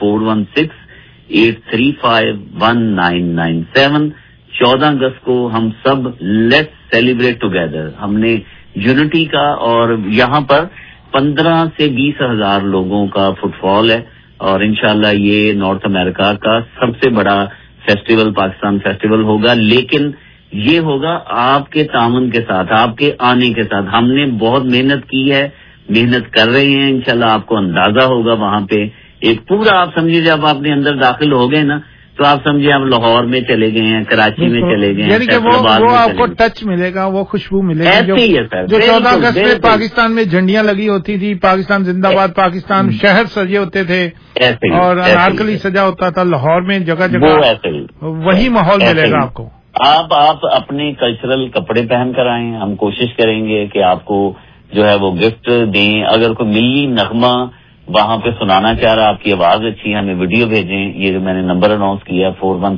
4168351997. 14 اگست کو ہم سب لیٹس سیلیبریٹ ٹوگیدر. ہم نے یونٹی کا, اور یہاں پر 15 سے 20 ہزار لوگوں کا فٹ فال ہے, اور انشاءاللہ یہ نارتھ امریکہ کا سب سے بڑا فیسٹیول پاکستان فیسٹیول ہوگا. لیکن یہ ہوگا آپ کے تعاون کے ساتھ, آپ کے آنے کے ساتھ. ہم نے بہت محنت کی ہے, محنت کر رہے ہیں. انشاءاللہ آپ کو اندازہ ہوگا وہاں پہ ایک پورا, آپ سمجھے جب آپ نے اندر داخل ہو گئے نا, تو آپ سمجھے آپ لاہور میں چلے گئے ہیں, کراچی میں چلے گئے ہیں, یعنی کہ وہ آپ کو ٹچ ملے گا, وہ خوشبو ملے گی. ایسے ہی ہے سر. جو 14 اگست میں پاکستان میں جھنڈیاں لگی ہوتی تھی, پاکستان زندہ باد, پاکستان شہر سجے ہوتے تھے اور انارکلی سجا ہوتا تھا لاہور میں, جگہ جگہ وہی ماحول ملے گا آپ کو. آپ اپنے کلچرل کپڑے پہن کر آئیں. ہم کوشش کریں گے کہ آپ کو جو ہے وہ گفٹ دیں. اگر کوئی ملی نغمہ وہاں پہ سنانا چاہ رہا, آپ کی آواز اچھی ہے, ہمیں ویڈیو بھیجیں. یہ جو میں نے نمبر اناؤنس کیا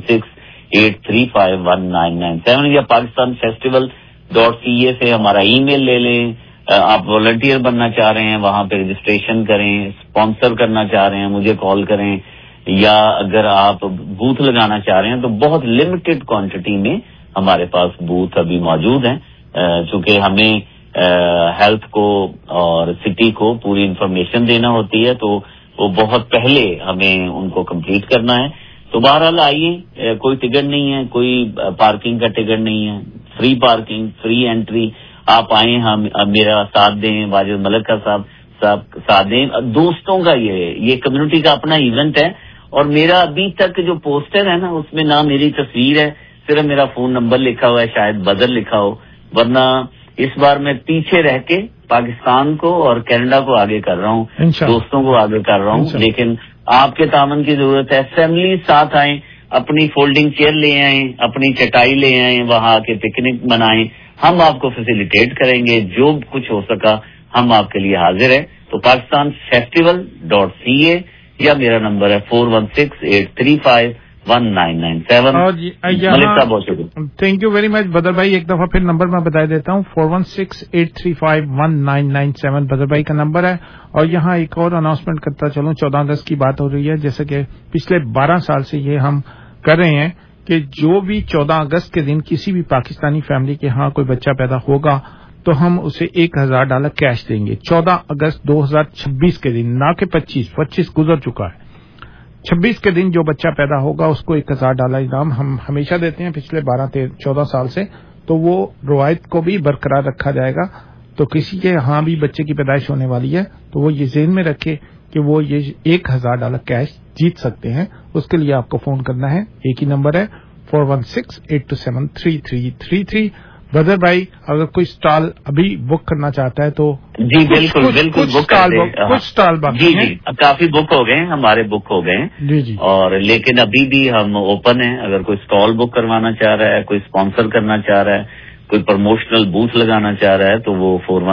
4168351997, یا pakistanfestival.ca سے ہمارا ای میل لے لیں. آپ والنٹیئر بننا چاہ رہے ہیں, وہاں پہ رجسٹریشن کریں. اسپانسر کرنا چاہ رہے ہیں, مجھے کال کریں. یا اگر آپ بوتھ لگانا چاہ رہے ہیں تو بہت لمیٹڈ کوانٹٹی میں ہمارے پاس بوتھ ابھی موجود ہیں, چونکہ ہمیں ہیلتھ کو اور سٹی کو پوری انفارمیشن دینا ہوتی ہے, تو وہ بہت پہلے ہمیں ان کو کمپلیٹ کرنا ہے. تو بہرحال آئیے, کوئی ٹکٹ نہیں ہے, کوئی پارکنگ کا ٹکٹ نہیں ہے, فری پارکنگ, فری انٹری. آپ آئیں, ہم میرا ساتھ دیں, واجد ملک کا صاحب ساتھ دیں. دوستوں کا یہ کمیونٹی کا اپنا ایونٹ ہے, اور میرا ابھی تک جو پوسٹر ہے نا اس میں نہ میری تصویر ہے, صرف میرا فون نمبر لکھا ہوا ہے, شاید بدر لکھا ہو, ورنہ اس بار میں پیچھے رہ کے پاکستان کو اور کینیڈا کو آگے کر رہا ہوں, دوستوں کو آگے کر رہا ہوں. لیکن آپ کے تعاون کی ضرورت ہے. فیملی ساتھ آئیں, اپنی فولڈنگ چیئر لے آئیں, اپنی چٹائی لے آئیں, وہاں آ کے پکنک منائیں. ہم آپ کو فیسیلیٹیٹ کریں گے, جو کچھ ہو سکا ہم آپ کے لیے حاضر ہیں. تو pakistanfestival.ca یا میرا نمبر ہے 4168351997. Thank you very much Badar بھائی. ایک دفعہ پھر نمبر میں بتا دیتا ہوں, 4168351997 بدر بھائی کا نمبر ہے. اور یہاں ایک اور اناؤنسمنٹ کرتا چلوں, 14 اگست کی بات ہو رہی ہے, جیسے کہ پچھلے 12 سال سے یہ ہم کر رہے ہیں کہ جو بھی 14 اگست کے دن کسی بھی پاکستانی فیملی کے ہاں کوئی بچہ پیدا ہوگا تو ہم اسے $1000 کیش دیں گے. 14 اگست 2026 کے دن, نہ کہ 25 گزر چکا ہے. 26 کے دن جو بچہ پیدا ہوگا اس کو $1000 انعام ہم ہمیشہ دیتے ہیں پچھلے 14 سال سے. تو وہ روایت کو بھی برقرار رکھا جائے گا. تو کسی کے ہاں بھی بچے کی پیدائش ہونے والی ہے تو وہ یہ ذہن میں رکھے کہ وہ یہ $1000 کیش جیت سکتے ہیں. اس کے لیے آپ کو فون کرنا ہے, ایک ہی نمبر ہے 4168273333. بدر بھائی اگر کوئی سٹال ابھی بک کرنا چاہتا ہے تو جی بالکل کچھ سٹال باقی ہیں. کافی بک ہو گئے, ہمارے بک ہو گئے جی. اور لیکن ابھی بھی ہم اوپن ہیں. اگر کوئی سٹال بک کروانا چاہ رہا ہے, کوئی اسپانسر کرنا چاہ رہا ہے, کوئی پروموشنل بوتھ لگانا چاہ رہا ہے, تو وہ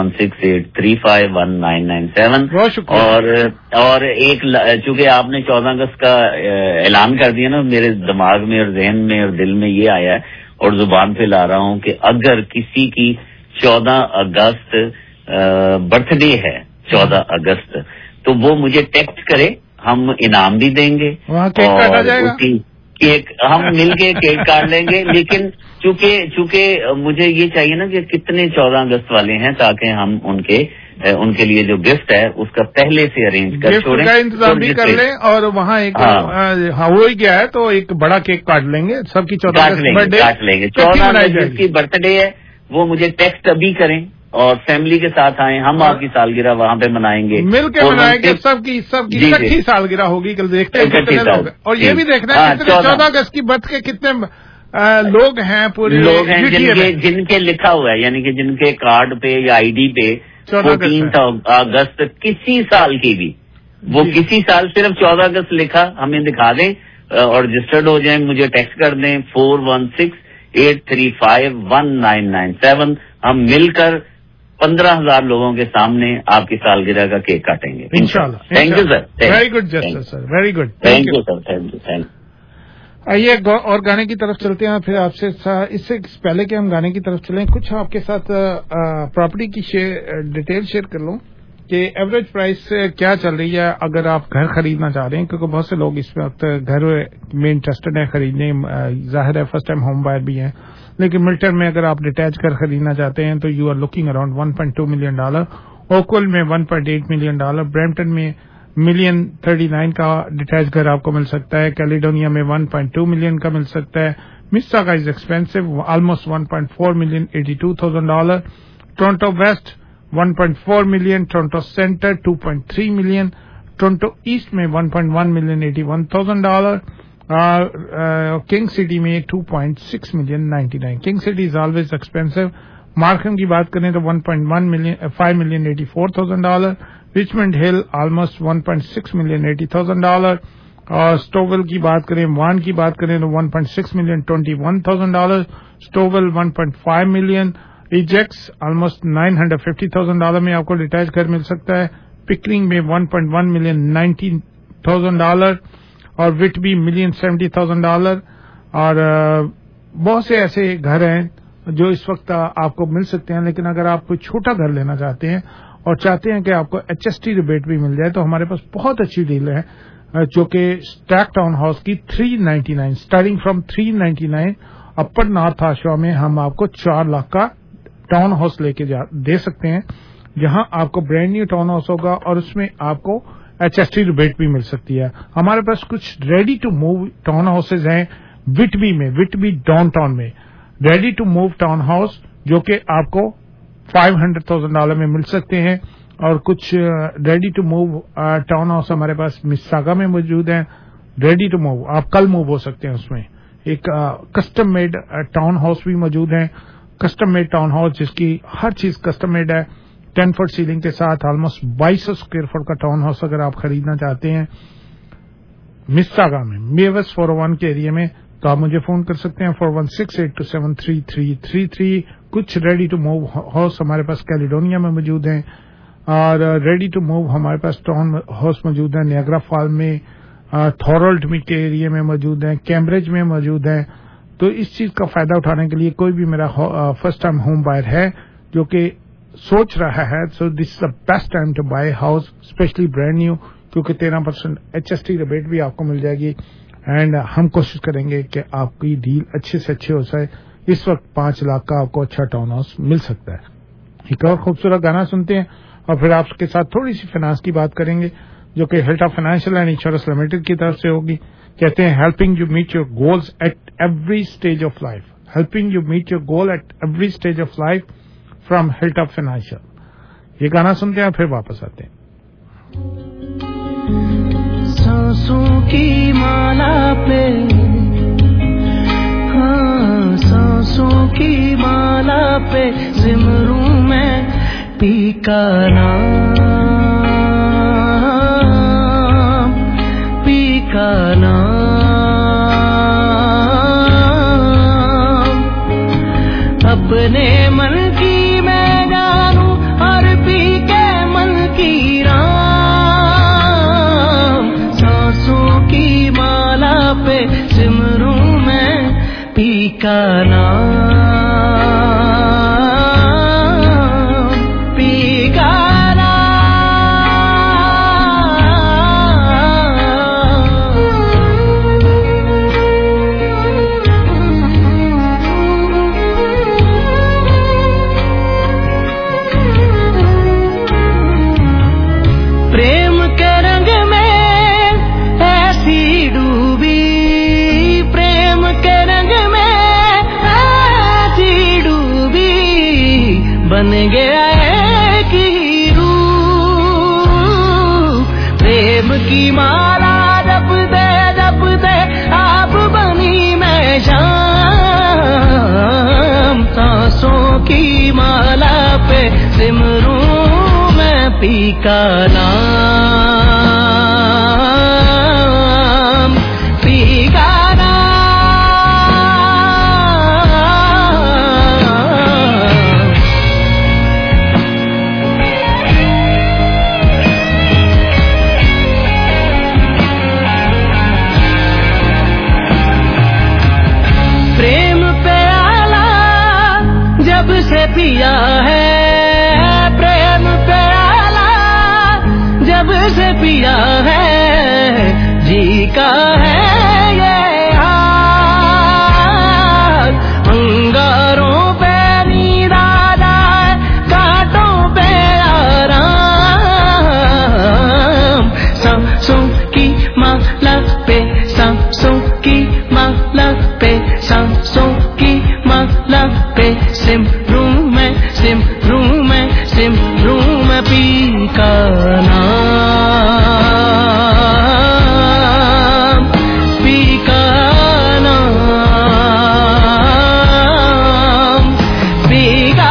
4168351997. اور ایک چونکہ آپ نے 14 اگست کا اعلان کر دیا نا, میرے دماغ میں اور ذہن میں اور دل میں یہ آیا ہے اور زبان پہ لا رہا ہوں کہ اگر کسی کی 14 اگست برتھ ڈے ہے 14 اگست تو وہ مجھے ٹیکسٹ کرے, ہم انعام بھی دیں گے اور کیک ہم مل کے کیک کاٹ لیں گے. لیکن چونکہ مجھے یہ چاہیے نا کہ کتنے 14 اگست والے ہیں, تاکہ ہم ان کے لیے جو گفٹ ہے اس کا پہلے سے ارینج کر چھوڑیں, انتظام بھی کر لیں. اور وہاں ایک ہو ہی گیا ہے تو ایک بڑا کیک کاٹ لیں گے, سب کی 14 اگست کاٹ لیں گے. 14 اگست کی برتھ ڈے ہے, وہ مجھے ٹیکسٹ ابھی کریں اور فیملی کے ساتھ آئیں. ہم آپ کی سالگرہ وہاں پہ منائیں گے, مل کے منائیں گے. سب کی 6 سالگرہ ہوگی, کل دیکھتے ہیں. اور یہ بھی دیکھنا ہے 14 اگست کی برتھ کے کتنے لوگ ہیں پورے لوگ ہیں جن کے لکھا ہوا ہے، یعنی کہ جن کے کارڈ پہ یا آئی ڈی پہ 14 اگست کسی سال کی بھی، وہ کسی سال صرف 14 اگست لکھا ہمیں دکھا دیں اور رجسٹرڈ ہو جائیں، مجھے ٹیکسٹ کر دیں 4168351997. ہم مل کر 15,000 لوگوں کے سامنے آپ کی سالگرہ کا کیک کاٹیں گے انشاءاللہ. Thank you sir. Very good gesture sir, very good. Thank you sir. Thank you. آئیے اور گانے کی طرف چلتے ہیں. پھر آپ سے اس سے پہلے کہ ہم گانے کی طرف چلیں، کچھ آپ کے ساتھ پراپرٹی کی ڈیٹیل شیئر کر لوں کہ ایوریج پرائس کیا چل رہی ہے اگر آپ گھر خریدنا چاہ رہے ہیں، کیونکہ بہت سے لوگ اس وقت گھر میں انٹرسٹڈ ہیں خریدنے. ظاہر ہے فرسٹ ٹائم ہوم بائر بھی ہیں، لیکن ملٹن میں اگر آپ ڈیٹیچ گھر خریدنا چاہتے ہیں تو you are looking around $1.2 million, Oakville میں $1.8 ملین، برمپٹن میں $1,039,000 کا ڈیٹیچ گھر آپ کو مل سکتا ہے، کیلیڈونیا میں $1.2 ملین کا مل سکتا ہے، Mississauga is expensive almost $1.4 million $82,000، Toronto west $1.4 million, Toronto centre $2.3 million, Toronto east میں $1.1 ملین $81,000، کنگ سٹی میں $2.6 million $99,000. King City is always expensive. Markham کی بات کریں تو $5 ملین $84,000، ریچمنڈ ہل آلموسٹ $1.6 ملین $80,000، اور اسٹوول کی بات کریں، وان کی بات کریں تو $1.6 million $21,000، Stouffville $1.5 million, Ajax almost $950,000 میں آپ کو ڈیٹیچ گھر مل سکتا ہے، پکرنگ میں $1.1 ملین $19,000، اور وٹبی $1,70,000. اور بہت سے ایسے گھر ہیں جو اس وقت آپ کو مل سکتے ہیں. لیکن اگر آپ کوئی چھوٹا گھر لینا چاہتے ہیں اور چاہتے ہیں کہ آپ کو HST ریبیٹ بھی مل جائے تو ہمارے پاس بہت اچھی ڈیل ہے جو کہ اسٹیک ٹاؤن ہاؤس کی $399 starting from $399 upper north Oshawa میں ہم آپ کو 4 لاکھ کا ٹاؤن ہاؤس لے کے دے سکتے ہیں، جہاں آپ کو برانڈ نیو ٹاؤن ہاؤس ہوگا اور اس میں آپ کو HST ریبیٹ بھی مل سکتی ہے. ہمارے پاس کچھ ready to move town houses ہیں وٹبی میں، وٹبی ڈاؤن ٹاؤن میں ready to move town house جو کہ آپ کو $500,000 میں مل سکتے ہیں، اور کچھ ready to move town house ہمارے پاس مساگا میں موجود ہیں. ریڈی ٹو موو آپ کل موو ہو سکتے ہیں. اس میں ایک کسٹم میڈ ٹاؤن ہاؤس بھی موجود ہیں، کسٹم میڈ ٹاؤن ہاؤس جس کی ہر چیز کسٹم میڈ ہے، 10 فٹ سیلنگ کے ساتھ آلموسٹ 2200 اسکوائر فٹ کا ٹاؤن ہاؤس اگر آپ خریدنا چاہتے ہیں مساگا میں میوس 401 کے ایریا میں تو آپ مجھے فون کر سکتے ہیں 4168273333. کچھ ریڈی ٹو موو ہاؤس ہمارے پاس کیلیڈونیا میں موجود ہیں، اور ریڈی ٹو موو ہمارے پاس ٹاؤن ہاؤس موجود ہیں نیاگرا فال میں، تھورلڈ کے ایریا میں موجود ہیں، کیمبرج میں موجود ہیں. تو اس چیز کا فائدہ اٹھانے کے لیے کوئی بھی میرا فرسٹ ٹائم ہوم بائر ہے جو کہ سوچ رہا ہے، so this is the best time to buy house specially brand new, کیونکہ 13% HST ریبیٹ بھی آپ کو مل جائے گی. اینڈ ہم کوشش کریں گے کہ آپ کی ڈیل اچھے سے اچھے ہو سکے. اس وقت 5 لاکھ کا آپ کو اچھا ٹاؤن ہاؤس مل سکتا ہے. ایک اور خوبصورت گانا سنتے ہیں اور پھر آپ کے ساتھ تھوڑی سی فائنانس کی بات کریں گے جو کہ Hilta financial and insurance limited کی طرف سے ہوگی. کہتے ہیں helping you meet your goals at every stage of life, helping you meet your goal at every stage of life from Hilta financial. یہ گانا سنتے ہیں پھر واپس آتے ہیں. سانسوں کی مالا پہ، ہاں سانسوں کی مالا پہ سمروں میں پی کا نام، پی کا نام، اپنے من کی میں جانوں اور پی کے من کی رام. سانسوں کی مالا پہ سمروں میں پی کا نام، پی کا بن گیا ہے کی روح، پریم کی مالا جپ دے آپ بنی میں شان. की माला पे सिमरूं मैं पी का नाम, पी का पिया है प्रेम प्याला जब से पिया है जी का है ये हाल, अंगारों पे नींद आ जाए कांटों पे आराम, सांसों की माला पे सांसों की माला पे सांसों की माला पे सिमरूं मैं पी का नाम, पी का नाम, पी का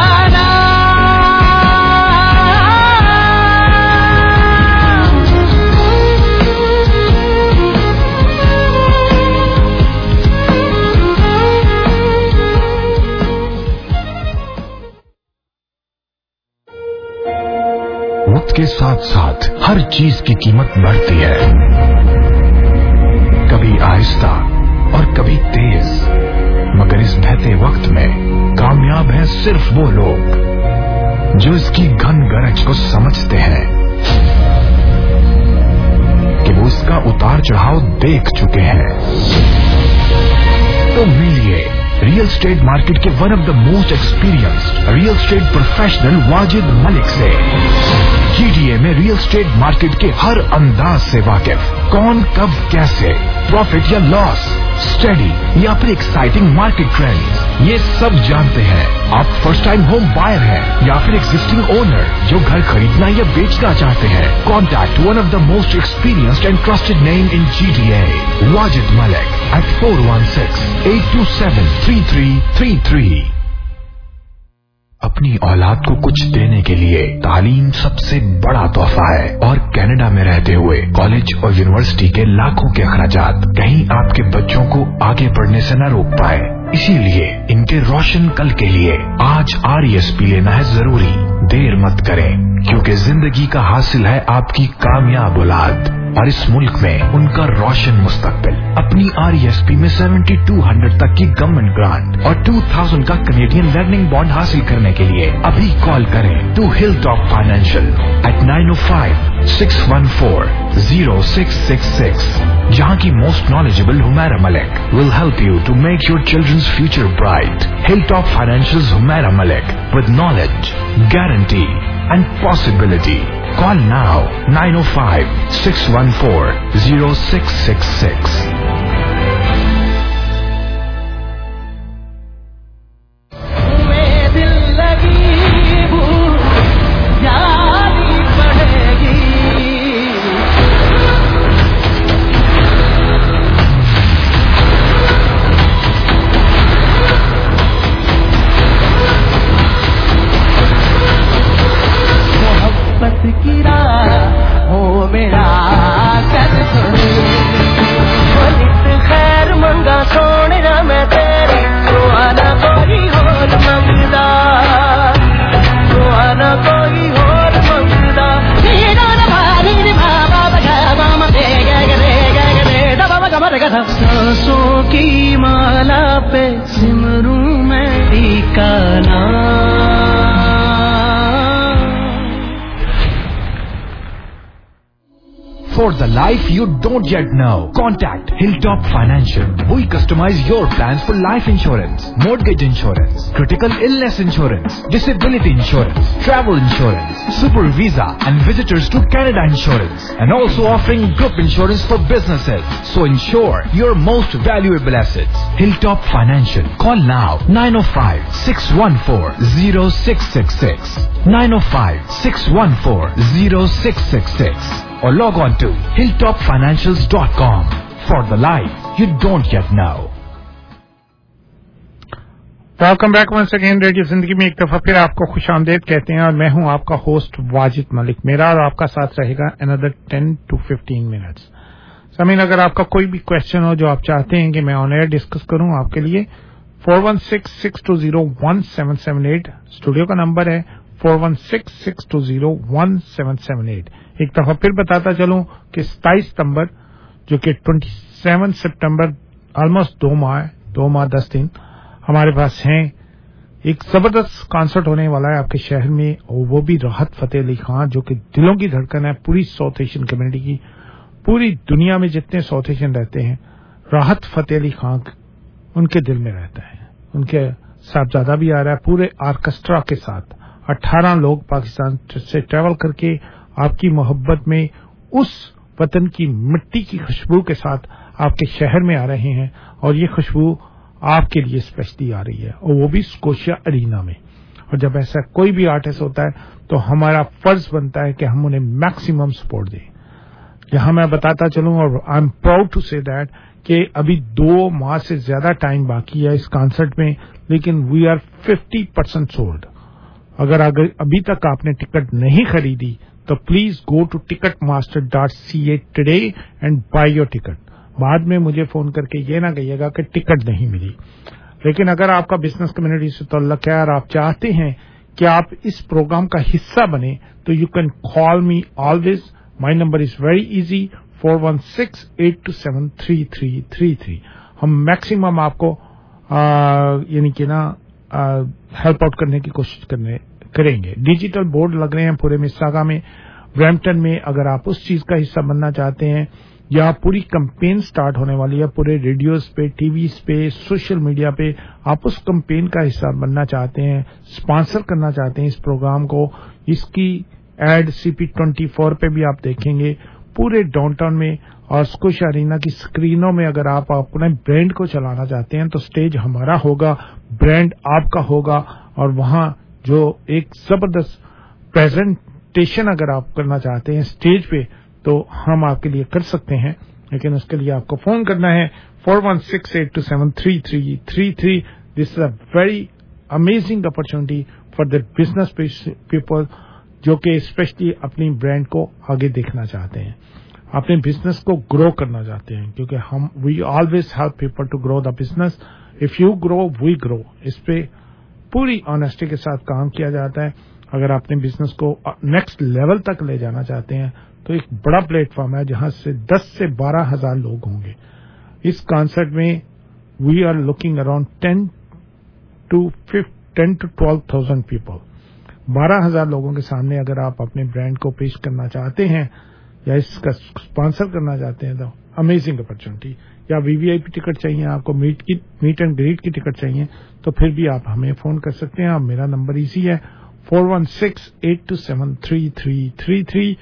के साथ साथ हर चीज की कीमत बढ़ती है, कभी आहिस्ता और कभी तेज, मगर इस बहते वक्त में कामयाब हैं सिर्फ वो लोग जो इसकी घन गरज को समझते हैं कि वो इसका उतार चढ़ाव देख चुके हैं। तो मिलिए रियल स्टेट मार्केट के one of the most experienced real estate professional Wajid Malik से। GTA में रियल स्टेट मार्केट के हर अंदाज से वाकिफ, कौन कब कैसे प्रॉफिट या लॉस, स्टडी या फिर एक्साइटिंग मार्केट ट्रेंड्स, ये सब जानते हैं। आप फर्स्ट टाइम होम बायर हैं या फिर एग्जिस्टिंग ओनर जो घर खरीदना या बेचना चाहते हैं, contact one of the most experienced and trusted name in GTA, Wajid Malik at 416-827-3333। अपनी औलाद को कुछ देने के लिए तालीम सबसे बड़ा तोहफा है, और कनाडा में रहते हुए कॉलेज और यूनिवर्सिटी के लाखों के अखराजात कहीं आपके बच्चों को आगे बढ़ने से न रोक पाए। इसीलिए इनके रोशन कल के लिए आज RESP लेना है जरूरी। देर मत करें, क्योंकि जिंदगी का हासिल है आपकी कामयाब औलाद और इस मुल्क में उनका रोशन मुस्तकबिल। अपनी RESP में 7200 तक की गवर्नमेंट ग्रांट और 2000 का कनेडियन लर्निंग बॉन्ड हासिल करने के लिए अभी कॉल करें टू हिलटॉप फाइनेंशियल at 905-614-0666, जहाँ की most knowledgeable Humaira Malik will help you to make your children's future bright. Hilltop Financial's Humaira Malik with knowledge, guarantee and possibility. Call now 905-614-0666. सांसों की माला पे सिमरूं मैं टीका For the life you don't yet know, contact Hilltop Financial. We customize your plans for life insurance, mortgage insurance, critical illness insurance, disability insurance, travel insurance, super visa and visitors to Canada insurance, and also offering group insurance for businesses. So insure your most valuable assets. Hilltop Financial. Call now 905-614-0666, 905-614-0666. or log on to hilltopfinancials.com for the life you don't yet know. Welcome back once again radio Zindagi में एक दफा फिर आपको खुशामदीद कहते हैं और मैं हूं आपका होस्ट वाजिद मलिक। मेरा और आपका साथ रहेगा अनदर 10 to 15 मिनट्स। समीन, अगर आपका कोई भी क्वेश्चन हो जो आप चाहते हैं कि मैं ऑन एयर डिस्कस करूं आपके लिए, 416-620-1778 स्टूडियो का नंबर है, 416-620-1778। एक दफा फिर बताता चलूं कि 27 सितंबर जो कि 27 सितंबर ऑलमोस्ट 2 माह 10 दिन हमारे पास हैं। एक जबरदस्त कॉन्सर्ट होने वाला है आपके शहर में, और वो भी राहत फतेह अली खान जो कि दिलों की धड़कन है पूरी साउथ एशियन कम्युनिटी की। पूरी दुनिया में जितने साउथ एशियन रहते हैं, राहत फतेह अली खान उनके दिल में रहता है। उनके साहबजादा भी आ रहा है पूरे आर्केस्ट्रा के साथ। 18 लोग पाकिस्तान से ट्रैवल करके आपकी मोहब्बत में उस वतन की मिट्टी की खुशबू के साथ आपके शहर में आ रहे हैं, और ये खुशबू आपके लिए स्पेशली आ रही है, और वो भी स्कोशिया अरीना में। और जब ऐसा कोई भी आर्टिस्ट होता है तो हमारा फर्ज बनता है कि हम उन्हें मैक्सिमम सपोर्ट दें। यहां मैं बताता चलूं, और I am proud to say that कि अभी 2 माह से ज्यादा टाइम बाकी है इस कॉन्सर्ट में, लेकिन वी आर 50% सोल्ड। अगर अभी तक आपने टिकट नहीं खरीदी तो please go to ticketmaster.ca today and buy your ticket. बाद में मुझे फोन करके ये ना कहिएगा कि टिकट नहीं मिली। लेकिन अगर आपका बिजनेस कम्युनिटी से ताल्लुक है और आप चाहते हैं कि आप इस प्रोग्राम का हिस्सा बने, तो you can call me always. My number is very easy, 416-827-3333। हम मैक्सिमम आपको यानी कि ना हेल्प आउट करने की कोशिश करेंगे। डिजिटल बोर्ड लग रहे हैं पूरे मिस्सागा में, ब्रैम्पटन में। अगर आप उस चीज का हिस्सा बनना चाहते हैं, या पूरी कैंपेन स्टार्ट होने वाली है पूरे रेडियोस पे, टीवीज पे, सोशल मीडिया पे, आप उस कैंपेन का हिस्सा बनना चाहते हैं, स्पॉन्सर करना चाहते हैं इस प्रोग्राम को, इसकी एड CP24 पे भी आप देखेंगे पूरे डाउनटाउन में, और स्कोशिया अरीना की स्क्रीनों में। अगर आप अपने ब्रांड को चलाना चाहते हैं तो स्टेज हमारा होगा, ब्रांड आपका होगा, और वहां जो एक जबरदस्त प्रेजेंटेशन अगर आप करना चाहते हैं स्टेज पे तो हम आपके लिए कर सकते हैं। लेकिन उसके लिए आपको फोन करना है 416-827-3333। This is a very amazing opportunity for the business people जो कि स्पेशली अपनी ब्रांड को आगे देखना चाहते हैं, अपने बिजनेस को ग्रो करना चाहते हैं, क्योंकि हम we always help people to grow the business. If you grow we grow. इस पे पूरी ऑनेस्टी के साथ काम किया जाता है। अगर अपने बिजनेस को नेक्स्ट लेवल तक ले जाना चाहते हैं तो एक बड़ा प्लेटफॉर्म है जहां से 10 से 12 हजार लोग होंगे इस कॉन्सर्ट में। We are looking around 10 to 12,000 people. 12,000 लोगों के सामने अगर आप अपने ब्रांड को पेश करना चाहते हैं या इसका स्पॉन्सर करना चाहते हैं तो अमेजिंग अपॉर्चुनिटी। या वीवीआईपी टिकट चाहिए आपको, मीट एंड ग्रीट की टिकट चाहिए, तो फिर भी आप हमें फोन कर सकते हैं। मेरा नंबर इजी है 416-827-3333,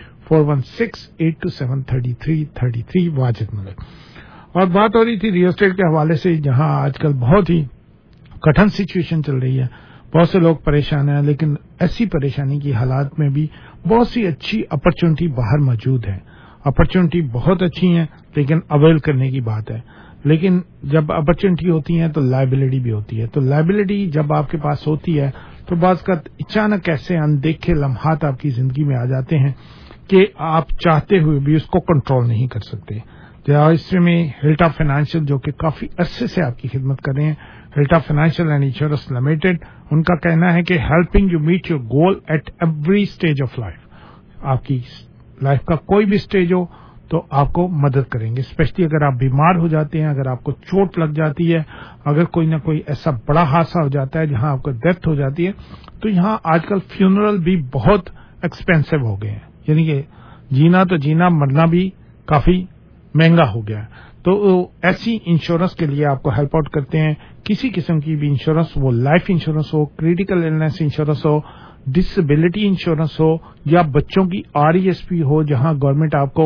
416-827-3333, वाजिद मलिक। और बात हो रही थी रियल एस्टेट के हवाले से, जहां आजकल बहुत ही कठिन सिचुएशन चल रही है, बहुत से लोग परेशान हैं, लेकिन ऐसी परेशानी की हालात में भी बहुत सी अच्छी अपॉर्चुनिटी बाहर मौजूद है। अपॉर्चुनिटी बहुत अच्छी है, लेकिन अवेल करने की बात है। लेकिन जब अपॉर्चुनिटी होती है तो लायबिलिटी भी होती है। तो लायबिलिटी जब आपके पास होती है तो बात का अचानक ऐसे अनदेखे लम्हात आपकी जिंदगी में आ जाते हैं कि आप चाहते हुए भी उसको कंट्रोल नहीं कर सकते। इसमें हिल्टा फाइनेंशियल जो कि काफी अरसे से आपकी खिदमत कर रहे हैं, Hilta financial and insurance limited, उनका कहना है कि helping you meet your goal at every stage of life. आपकी लाइफ का कोई भी स्टेज हो तो आपको मदद करेंगे, स्पेशली अगर आप बीमार हो जाते हैं, अगर आपको चोट लग जाती है, अगर कोई ना कोई ऐसा बड़ा हादसा हो जाता है जहां आपको डेथ हो जाती है। तो यहां आजकल फ्यूनरल भी बहुत एक्सपेंसिव हो गए हैं, यानी कि जीना तो जीना, मरना भी काफी महंगा हो गया है। तो ऐसी इंश्योरेंस के लिए आपको हेल्प आउट करते हैं। किसी किस्म की भी इंश्योरेंस, वो लाइफ इंश्योरेंस हो, क्रिटिकल इलनेस इंश्योरेंस हो, डिसेबिलिटी इंश्योरेंस हो, या बच्चों की RESP हो, जहां गवर्नमेंट आपको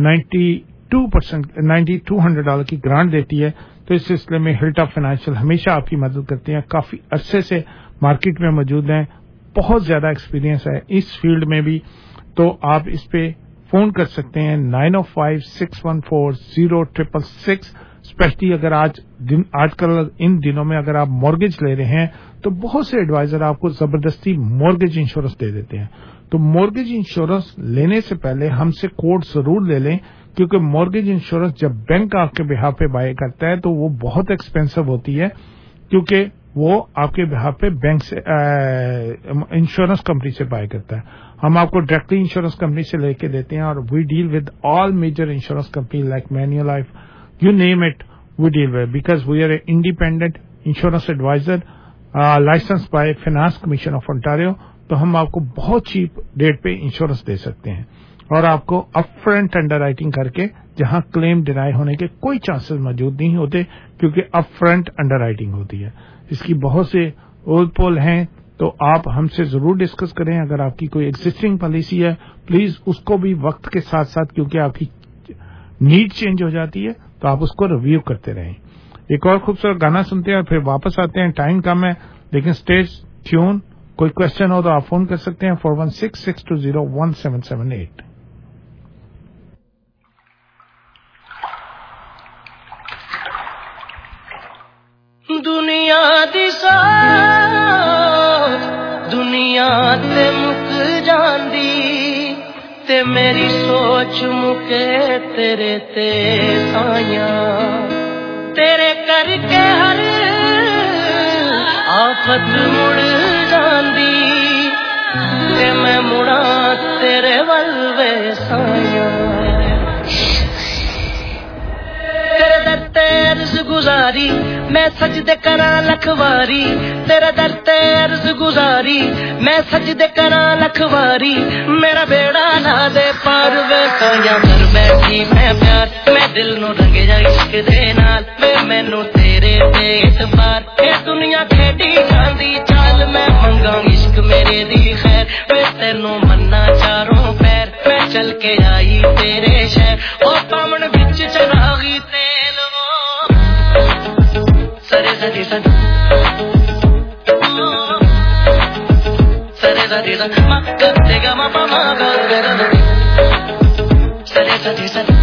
$9200 की ग्रांट देती है। तो इस सिलसिले में हिल्टा फाइनेंशियल हमेशा आपकी मदद करते हैं, काफी अरसे से मार्केट में मौजूद हैं, बहुत ज्यादा एक्सपीरियंस है इस फील्ड में भी। तो आप इस पे फोन कर सकते हैं 905-614-0666, स्पेशली अगर आजकल इन दिनों में अगर आप मॉर्गेज ले रहे हैं तो बहुत से एडवाइजर आपको जबरदस्ती मॉर्गेज इंश्योरेंस दे देते हैं। तो मॉर्गेज इंश्योरेंस लेने से पहले हमसे कोट जरूर ले लें, क्योंकि मॉर्गेज इंश्योरेंस जब बैंक आपके बिहाफ पे बाय करता है तो वो बहुत एक्सपेंसिव होती है, क्योंकि वो आपके बिहाफ पे बैंक से इंश्योरेंस कंपनी से बाय करता है। हम आपको डायरेक्टली इंश्योरेंस कंपनी से लेके देते हैं और we deal with all major insurance company like Manulife, you name it, we deal with, because we are an independent insurance advisor licensed by Finance Commission of Ontario। तो हम आपको बहुत cheap rate पे इंश्योरेंस दे सकते हैं और आपको अपफ्रंट अंडरराइटिंग करके, जहां क्लेम डिनाई होने के कोई चांसेस मौजूद नहीं होते, क्योंकि अपफ्रंट अंडरराइटिंग होती है। इसकी बहुत से ओल पोल हैं, तो आप हमसे जरूर डिस्कस करें। अगर आपकी कोई एग्जिस्टिंग पॉलिसी है, प्लीज उसको भी वक्त के साथ साथ, क्योंकि आपकी नीड चेंज हो जाती है, तो आप उसको रिव्यू करते रहें। एक और खूबसूरत गाना सुनते हैं और फिर वापस आते हैं। टाइम कम है लेकिन स्टेज ट्यून। कोई क्वेश्चन हो तो आप फोन कर सकते हैं 4166201778। दुनिया दी साथ दुनिया ते मुक जांदी ते मेरी सोच मुके तेरे ते साया, तेरे करके हर आफत मुड़ जांदी ते मैं मुड़ा तेरे वल वे साया। तेरे दर ते अर्ज गुजारी मैं सजदे करा लखवारी, तेरे दर ते अर्ज गुजारी मैं सजदे करा लखवारी, मेरा बेड़ा ला दे पार वे साया। कर बैठी मैं प्यार मैं दिल नू रंगे जा इश्क दे नाल, वे मैनू तेरे ते इतबार, ए दुनिया खेडी जांदी चाल, मैं मंगा इश्क मेरे दी खैर, वे तेनू मन्ना चारों पैर, मैं चल के आई तेरे शहर, ओ पावन विच चरागी तेल वो सरे सरे सरे सरे सरे सरे मा करते गा मा पा मा गा गा सरे सरे सरे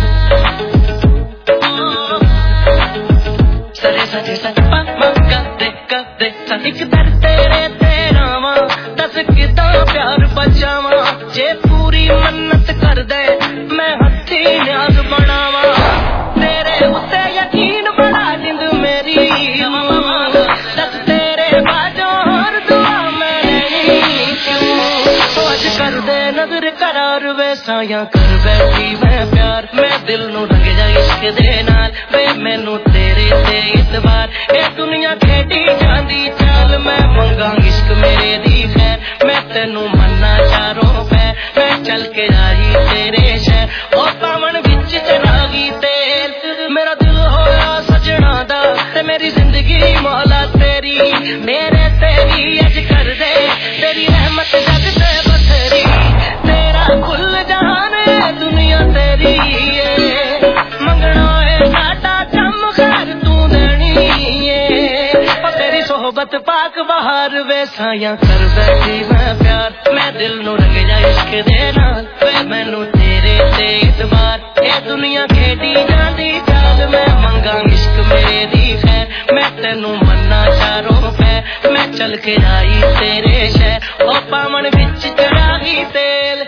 सरे सरे सरे पा मा गा दे एक दर तेरे तेरा वा दस किदा प्यार बचावा, जे पूरी मन्नत कर दे मैं हथी न्याज बनावा, तेरे उत्ते यकीन बड़ा जिंद मेरी, दस तेरे बाजो और दुआ मेरी क्यों, सोच कर दे नजर करार वे साया। कर बैठी मैं प्यार मैं दिल नू रंग जा इश्क दे नाल, वे मैनू तेरे ते इतबार, ए दुनिया खेडी जांदी चाल, मैं मंगा इश्क मेरे दी खैर, मैं तेनू मन्ना चारों पैर, मैं चल के आई तेरे शहर, ओ पावन विच चरागी तेल, मेरा दिल होया सजना दा ते मेरी जिंदगी मौला तेरी, मेरे तेरी अज कर दे तेरी रहमत जग ते बथरी, तेरा कुल जहान है दुनिया तेरी है, मंगना है साडा चम खैर तू देनी है, ओ तेरी सोहबत पाक बहार वे साया। कर बैठी मैं प्यार मैं दिल नू रंग जा इश्क दे नाल, वे मैनू तेरे ते इतबार, ए दुनिया खेडी जांदी चाल, मैं मंगा इश्क मेरे दी खैर, मैं तेनू मन्ना चारों पैर, मैं चल के आई तेरे शहर, ओ पावन विच चढ़ागी तेल।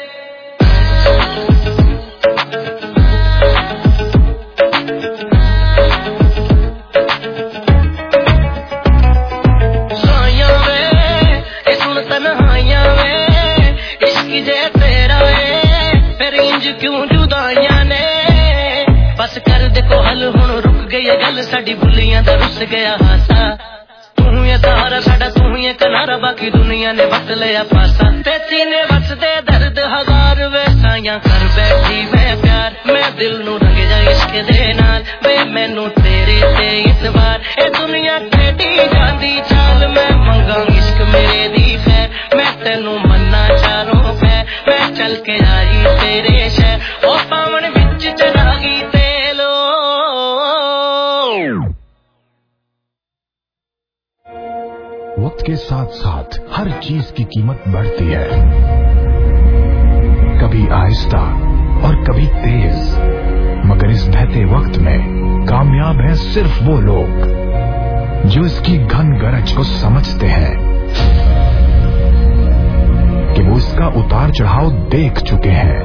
साया वे ए सुन तन्हाइयां वे इश्क जे तेरा है फिर इंज क्यों जुदाइयां ने, बस कर दे को हल हुण रुक गई गल साडी भुलियां दा रुस गया हासा, तू ही तारा साडा तू ही किनारा बाकी दुनिया ने वस लिया पासा, ते सीने वसदे दर्द हजार वे साया। कर बैठी मैं प्यार मैं दिल नू रंग जा इश्क दे नाल, वे मैनू तेरे ते इतबार, ए दुनिया खेडी जांदी चाल, मैं मंगा इश्क मेरे दी खैर, मैं तेनू मन्ना चारों पैर, मैं चल के आई तेरे शहर, ओ पावन विच चढ़ागी तेल। वक्त के साथ साथ हर चीज की कीमत बढ़ती है, कभी आहिस्ता और कभी तेज, मगर इस बहते वक्त में कामयाब कामयाब हैं सिर्फ वो लोग जो इसकी घन गरज को समझते हैं कि वो इसका उतार चढ़ाव देख चुके हैं।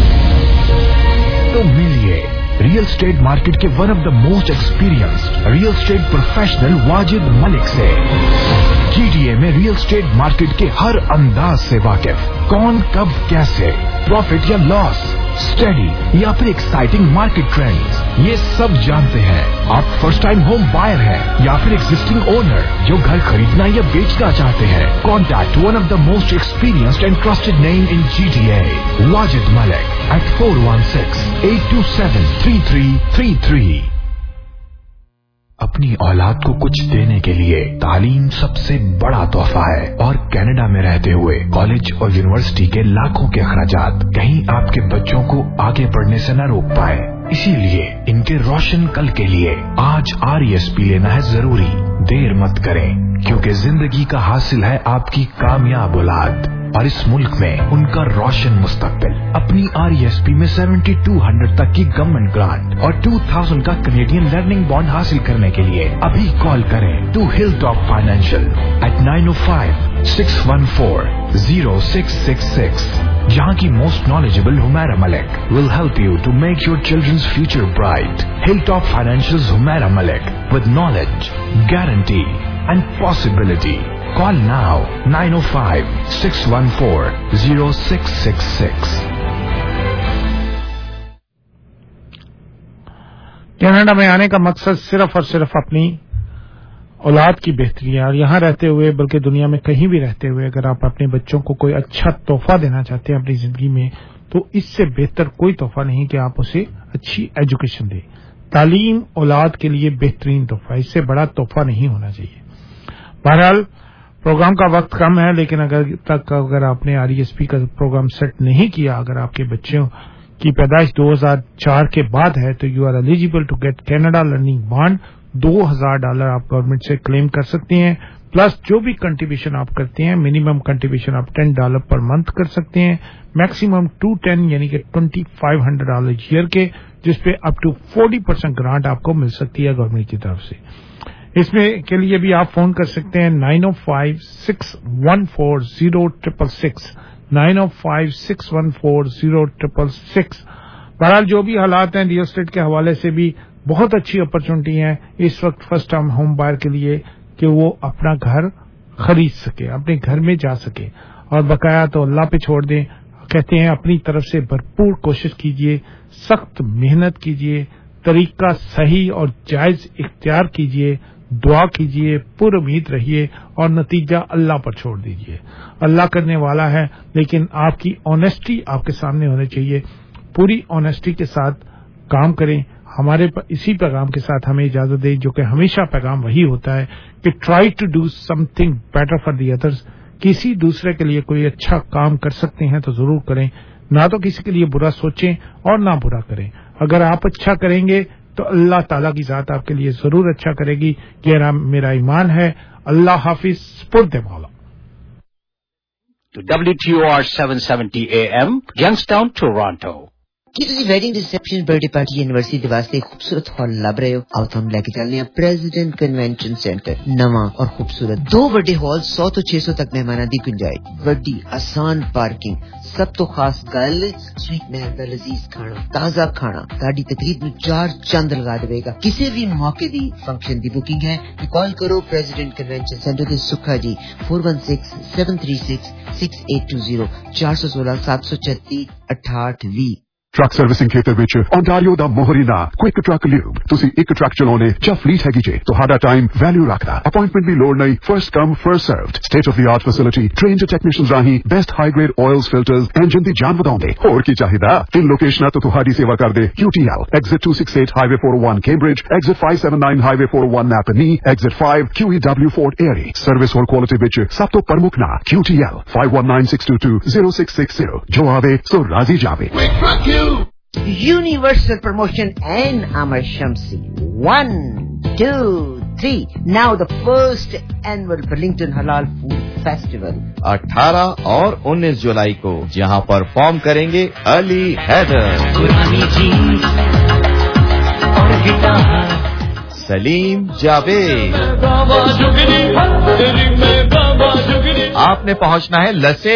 तो मिलिए रियल एस्टेट मार्केट के one of the most experienced real estate professional Wajid Malik से। GTA में रियल एस्टेट मार्केट के हर अंदाज से वाकिफ, कौन कब कैसे प्रॉफिट या लॉस, स्टडी या फिर एक्साइटिंग मार्केट ट्रेंड्स, ये सब जानते हैं। आप फर्स्ट टाइम होम बायर हैं या फिर एग्जिस्टिंग ओनर जो घर खरीदना या बेचना चाहते हैं, contact one of the most experienced and trusted name in GTA, Wajid Malik at 416-827-3333। अपनी औलाद को कुछ देने के लिए तालीम सबसे बड़ा तोहफा है और कनाडा में रहते हुए कॉलेज और यूनिवर्सिटी के लाखों के अखराजात कहीं आपके बच्चों को आगे बढ़ने से न रोक पाए। इसीलिए इनके रोशन कल के लिए आज RESP लेना है जरूरी। देर मत करें क्योंकि जिंदगी का हासिल है आपकी कामयाब औलाद और इस मुल्क में उनका रोशन मुस्तकबिल। अपनी RESP में 7200 तक की गवर्नमेंट ग्रांट और 2000 का कैनेडियन लर्निंग बॉन्ड हासिल करने के लिए अभी कॉल करें टू हिलटॉप फाइनेंशियल at 905-614-0666। जहाँ की most knowledgeable Humaira Malik will help you to make your children's future bright. Hilltop Financial's Humaira Malik with knowledge, guarantee and possibility. Call now 905-614-0666. Canada में आने का मकसद सिर्फ और सिर्फ अपनी औलाद की बेहतरी है और यहाँ रहते हुए बल्कि दुनिया में कहीं भी रहते हुए अगर आप अपने बच्चों को कोई अच्छा तोहफा देना चाहते हैं अपनी जिंदगी में तो इससे बेहतर कोई तोहफा नहीं कि आप उसे अच्छी एजुकेशन दें। तालीम औलाद के लिए बेहतरीन तोहफा, इससे बड़ा तोहफा नहीं होना चाहिए। बहरहाल प्रोग्राम का वक्त कम है लेकिन अगर आपने RESP का प्रोग्राम सेट नहीं किया, अगर आपके बच्चों की पैदाइश 2004 के बाद है तो you are eligible to get Canada learning bond. $2000 आप गवर्नमेंट से क्लेम कर सकते हैं प्लस जो भी कंट्रीब्यूशन आप करते हैं मिनिमम कंट्रीब्यूशन आप $10 पर मंथ कर सकते हैं, मैक्सिमम 210 यानी कि $2500 ईयर के, जिसपे अप टू 40% ग्रांट आपको मिल सकती है गवर्नमेंट की तरफ से। इसमें के लिए भी आप फोन कर सकते हैं 905-614-0666 905-614-0666। बहरहाल जो भी हालात हैं रियल एस्टेट के हवाले से भी बहुत अच्छी अपॉर्चुनिटी है इस वक्त फर्स्ट टाइम होम बायर के लिए कि वो अपना घर खरीद सके, अपने घर में जा सके और बकाया तो अल्लाह पे छोड़ दें। कहते हैं अपनी तरफ से भरपूर कोशिश कीजिए, सख्त मेहनत कीजिए, तरीका सही और जायज इख्तियार कीजिए, दुआ कीजिए, पुरुम्मीद रहिए और नतीजा अल्लाह पर छोड़ दीजिए। अल्लाह करने वाला है लेकिन आपकी ऑनेस्टी आपके सामने होनी चाहिए। पूरी ऑनेस्टी के साथ काम करें। हमारे इसी पैगाम के साथ हमें इजाजत दें जो कि हमेशा पैगाम वही होता है कि try to do something better for the others. किसी दूसरे के लिए कोई अच्छा काम कर सकते हैं तो जरूर करें, ना तो किसी के लिए बुरा सोचें और ना बुरा करें। अगर आप अच्छा करेंगे तो अल्लाह ताला की जात आपके लिए जरूर अच्छा करेगी, ये मेरा ईमान है। अल्लाह हाफिज, स्पुर्द मौला। To WTOR 770 AM, Youngstown, Toronto. ਕੀ ਤੁਸੀਂ wedding reception birthday party anniversary ਦੇ ਵਾਸਤੇ ਖੂਬਸੂਰਤ ਹਾਲ ਲੱਭ ਰਹੇ ਹੋ? ਆਓ ਤੁਹਾਨੂੰ ਲੈ ਕੇ ਚੱਲਦੇ ਹਾਂ ਪ੍ਰੈਜ਼ੀਡੈਂਟ ਕਨਵੈਨਸ਼ਨ ਸੈਂਟਰ। ਨਵਾਂ ਔਰ ਖੂਬਸੂਰਤ 2 ਵੱਡੇ ਹਾਲ 100 ਤੋਂ 600 ਤੱਕ ਮਹਿਮਾਨਾਂ ਦੀ ਗੁੰਜਾਇਸ਼, ਵੱਡੀ ਆਸਾਨ ਪਾਰਕਿੰਗ, ਸਭ ਤੋਂ ਖਾਸ ਗੱਲ ਸਵੀਟ ਮਹਿਲ ਦਾ ਲਜ਼ੀਜ਼ ਖਾਣਾ, ਤਾਜ਼ਾ ਖਾਣਾ ਤੁਹਾਡੀ ਤਕਰੀਬ ਨੂੰ 4 ਚੰਦ ਲਗਾ ਦੇਵੇਗਾ। ਕਿਸੇ ਵੀ ਮੌਕੇ ਦੀ ਫੰਕਸ਼ਨ ਦੀ ਬੁਕਿੰਗ ਹੈ ਤੇ ਕਾਲ ਕਰੋ ਪ੍ਰੈਜ਼ੀਡੈਂਟ ਕਨਵੈਨਸ਼ਨ ਸੈਂਟਰ ਦੇ ਸੁੱਖਾ ਜੀ 4167366820 416 736 6820। ट्रक सर्विसिंग खेतर विच ओंटारियो दा मोहरी ना क्विक ट्रक ल्यूब। तुसी एक ट्रक चलाने ਜਾਂ ਫਲੀਟ ਹੈਗੀ ਜੇ ਤੁਹਾਡਾ ਟਾਈਮ ਵੈਲਿਊ ਰੱਖਦਾ। ਅਪਾਇੰਟਮੈਂਟ ਦੀ ਲੋੜ ਨਹੀਂ, first come first served. State of the art facility, trained technicians ਰਾਹੀਂ best high grade oils filters engine ਦੀ ਜਾਨ ਵਧਾਉਂਦੇ। ਹੋਰ ਕੀ ਚਾਹੀਦਾ? 3 ਲੋਕੇਸ਼ਨਾਂ ਤੋਂ ਤੁਹਾਡੀ ਸੇਵਾ ਕਰਦੇ QTL, exit 268 highway 401 Cambridge, exit 579 highway 401 Napanee, exit 5 QEW Fort Erie। Service ਹੋਰ ਕੁਆਲਿਟੀ ਵਿੱਚ ਸਭ ਤੋਂ ਪ੍ਰਮੁੱਖ ਨਾ QTL 5196220660। ਜੋ ਆਵੇ ਸੋ ਰਾਜ਼ੀ ਜਾਵੇ। Universal promotion and Amar Shamsi. 1, 2, 3. Now the first annual Burlington Halal Food Festival 18 और 19 जुलाई को, जहां परफॉर्म करेंगे अली हैदर। सलीम जावेद। आपने पहुंचना है लसे